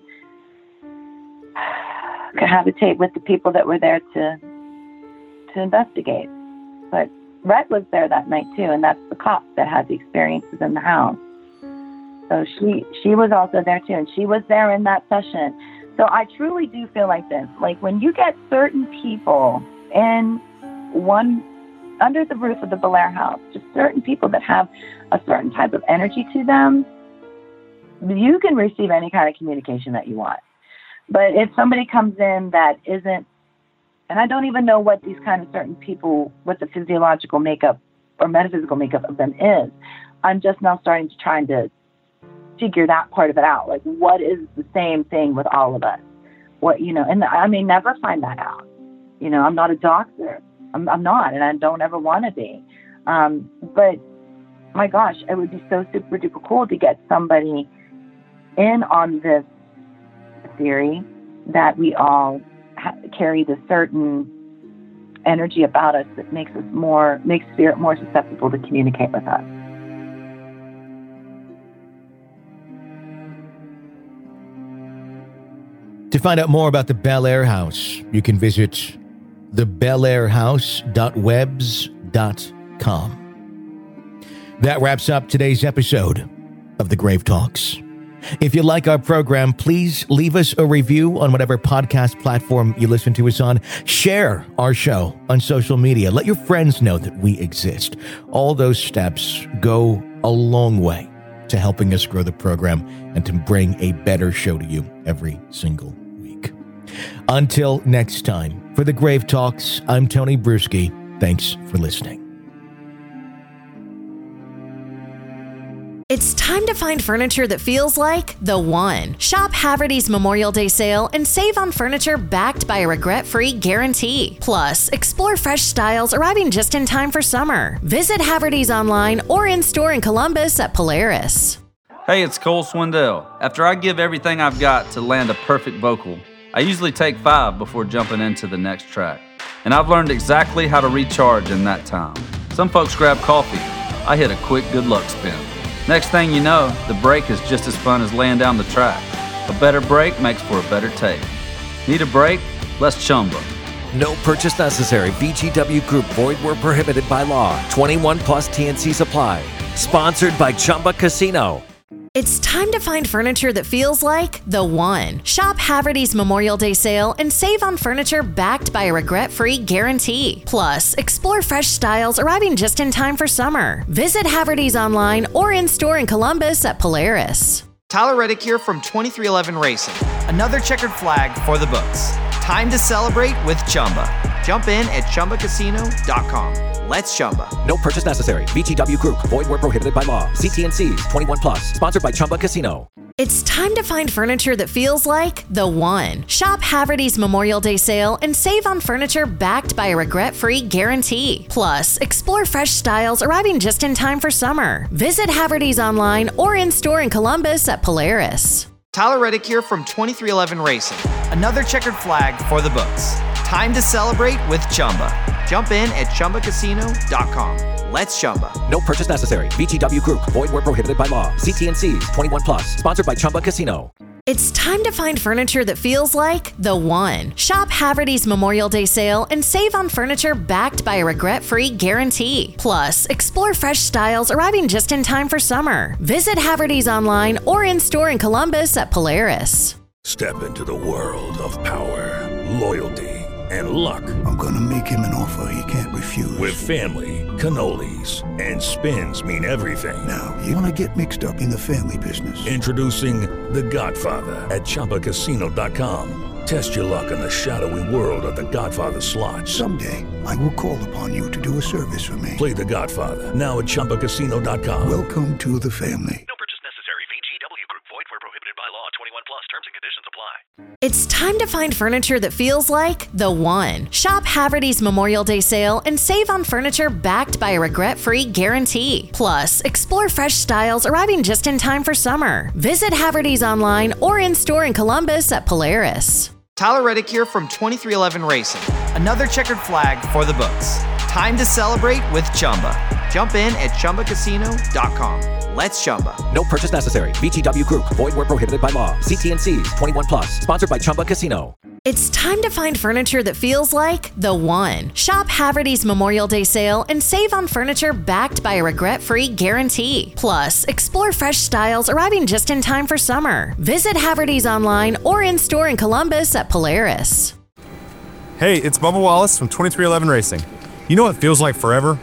cohabitate with the people that were there to to investigate. But Red was there that night too, and that's the cop that had the experiences in the house. So she she was also there too, and she was there in that session. So I truly do feel like this. Like when you get certain people in one under the roof of the Belair house, just certain people that have a certain type of energy to them, you can receive any kind of communication that you want. But if somebody comes in that isn't, and I don't even know what these kind of certain people, what the physiological makeup or metaphysical makeup of them is, I'm just now starting to try to figure that part of it out. Like, what is the same thing with all of us? What, you know, and I may never find that out. You know, I'm not a doctor. I'm, I'm not, and I don't ever want to be. Um, but my gosh, it would be so super duper cool to get somebody in on this theory that we all ha- carry the certain energy about us that makes us more, makes spirit more susceptible to communicate with us. To find out more about the Belair House, you can visit the belair house dot webs dot com. That wraps up today's episode of The Grave Talks. If you like our program, please leave us a review on whatever podcast platform you listen to us on. Share our show on social media. Let your friends know that we exist. All those steps go a long way to helping us grow the program and to bring a better show to you every single week. Until next time, for The Grave Talks, I'm Tony Bruschi. Thanks for listening. It's time to find furniture that feels like the one. Shop Haverty's Memorial Day sale and save on furniture backed by a regret-free guarantee. Plus, explore fresh styles arriving just in time for summer. Visit Haverty's online or in-store in Columbus at Polaris. Hey, it's Cole Swindell. After I give everything I've got to land a perfect vocal, I usually take five before jumping into the next track. And I've learned exactly how to recharge in that time. Some folks grab coffee. I hit a quick good luck spin. Next thing you know, the break is just as fun as laying down the track. A better break makes for a better take. Need a break? Let's Chumba. No purchase necessary. V G W Group. Void where prohibited by law. twenty-one plus T N C supply. Sponsored by Chumba Casino. It's time to find furniture that feels like the one. Shop Haverty's Memorial Day sale and save on furniture backed by a regret-free guarantee. Plus, explore fresh styles arriving just in time for summer. Visit Haverty's online or in-store in Columbus at Polaris. Tyler Reddick here from twenty-three eleven Racing. Another checkered flag for the books. Time to celebrate with Chumba. Jump in at chumba casino dot com. Let's Chumba. No purchase necessary. V G W Group. Void where prohibited by law. See T N Cs. twenty-one plus. Sponsored by Chumba Casino. It's time to find furniture that feels like the one. Shop Haverty's Memorial Day sale and save on furniture backed by a regret-free guarantee. Plus, explore fresh styles arriving just in time for summer. Visit Haverty's online or in-store in Columbus at Polaris. Tyler Reddick here from twenty-three eleven Racing. Another checkered flag for the books. Time to celebrate with Chumba. Jump in at chumba casino dot com. Let's Chumba. No purchase necessary. V G W Group. Void where prohibited by law. See T N Cs. twenty-one plus. Sponsored by Chumba Casino. It's time to find furniture that feels like the one. Shop Haverty's Memorial Day sale and save on furniture backed by a regret-free guarantee. Plus, explore fresh styles arriving just in time for summer. Visit Haverty's online or in-store in Columbus at Polaris. Step into the world of power, loyalty, and luck. I'm gonna make him an offer he can't refuse. With family, cannolis, and spins mean everything. Now, you wanna get mixed up in the family business. Introducing The Godfather at chumba casino dot com. Test your luck in the shadowy world of The Godfather slot. Someday, I will call upon you to do a service for me. Play The Godfather, now at Chumba Casino dot com. Welcome to the family. No purchase necessary. V G W Group. Void where prohibited by law. twenty-one plus terms and conditions apply. It's time to find furniture that feels like the one. Shop Haverty's Memorial Day sale and save on furniture backed by a regret-free guarantee. Plus, explore fresh styles arriving just in time for summer. Visit Haverty's online or in-store in Columbus at Polaris. Tyler Reddick here from twenty-three eleven Racing. Another checkered flag for the books. Time to celebrate with Chumba. Jump in at Chumba Casino dot com. Let's Chumba. No purchase necessary. V G W Group. Void where prohibited by law. See T N Cs. twenty-one plus. Sponsored by Chumba Casino. It's time to find furniture that feels like the one. Shop Haverty's Memorial Day sale and save on furniture backed by a regret-free guarantee. Plus, explore fresh styles arriving just in time for summer. Visit Haverty's online or in-store in Columbus at Polaris. Hey, it's Bubba Wallace from twenty-three eleven Racing. You know what it feels like forever?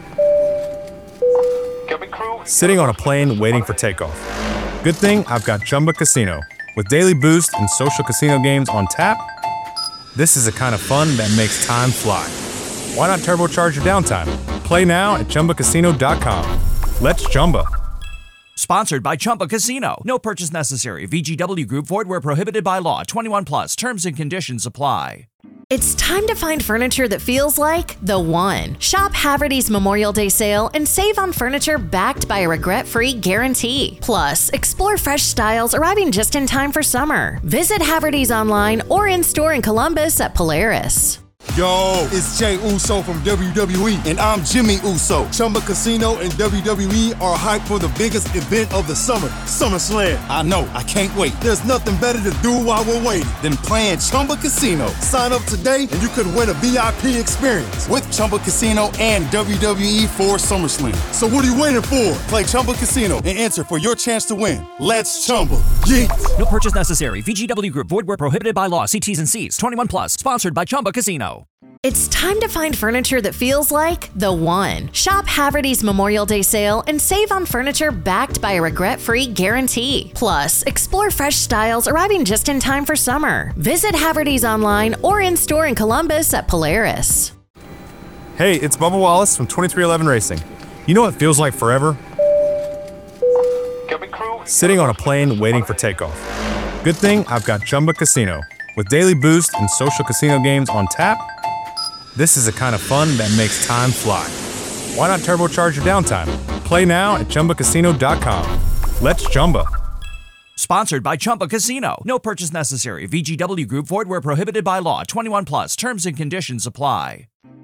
Sitting on a plane waiting for takeoff. Good thing I've got Chumba Casino. With daily boost and social casino games on tap, this is the kind of fun that makes time fly. Why not turbocharge your downtime? Play now at Chumba Casino dot com. Let's Chumba. Sponsored by Chumba Casino. No purchase necessary. V G W Group. Void where prohibited by law. twenty-one plus. Terms and conditions apply. It's time to find furniture that feels like the one. Shop Haverty's Memorial Day sale and save on furniture backed by a regret-free guarantee. Plus, explore fresh styles arriving just in time for summer. Visit Haverty's online or in-store in Columbus at Polaris. Yo, it's Jay Uso from W W E, and I'm Jimmy Uso. Chumba Casino and W W E are hyped for the biggest event of the summer, SummerSlam. I know, I can't wait. There's nothing better to do while we're waiting than playing Chumba Casino. Sign up today and you could win a V I P experience with Chumba Casino and W W E for SummerSlam. So what are you waiting for? Play Chumba Casino and enter for your chance to win. Let's Chumba. Yeet. No purchase necessary. V G W Group. Void where prohibited by law. See T's and C's. twenty-one plus. Sponsored by Chumba Casino. It's time to find furniture that feels like the one. Shop Haverty's Memorial Day sale and save on furniture backed by a regret-free guarantee. Plus, explore fresh styles arriving just in time for summer. Visit Haverty's online or in-store in Columbus at Polaris. Hey, it's Bubba Wallace from twenty-three eleven Racing. You know what it feels like forever? Sitting on a plane waiting for takeoff. Good thing I've got Chumba Casino. With daily boost and social casino games on tap, this is the kind of fun that makes time fly. Why not turbocharge your downtime? Play now at Chumba Casino dot com. Let's Chumba. Sponsored by Chumba Casino. No purchase necessary. V G W Group. Void where prohibited by law. twenty-one plus. Terms and conditions apply.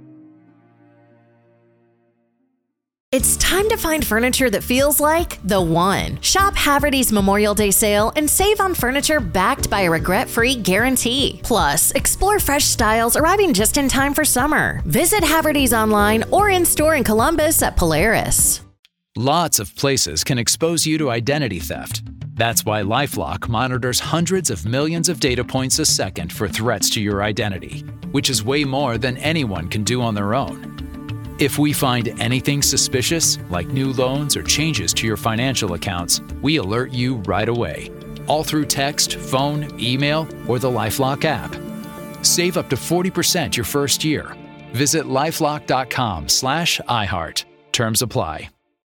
It's time to find furniture that feels like the one. Shop Haverty's Memorial Day sale and save on furniture backed by a regret-free guarantee. Plus, explore fresh styles arriving just in time for summer. Visit Haverty's online or in-store in Columbus at Polaris. Lots of places can expose you to identity theft. That's why LifeLock monitors hundreds of millions of data points a second for threats to your identity, which is way more than anyone can do on their own. If we find anything suspicious, like new loans or changes to your financial accounts, we alert you right away, all through text, phone, email, or the LifeLock app. Save up to forty percent your first year. Visit lifelock dot com slash iHeart. Terms apply.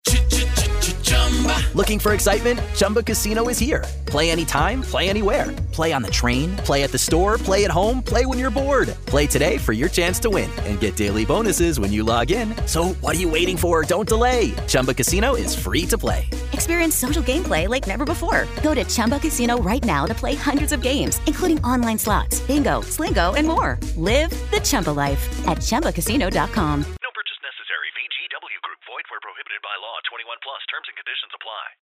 Looking for excitement? Chumba Casino is here. Play anytime, play anywhere. Play on the train, play at the store, play at home, play when you're bored. Play today for your chance to win and get daily bonuses when you log in. So what are you waiting for? Don't delay. Chumba Casino is free to play. Experience social gameplay like never before. Go to Chumba Casino right now to play hundreds of games, including online slots, bingo, Slingo, and more. Live the Chumba life at Chumba Casino dot com. No purchase necessary. V G W Group. Void where prohibited by law. twenty-one plus. Terms and conditions apply.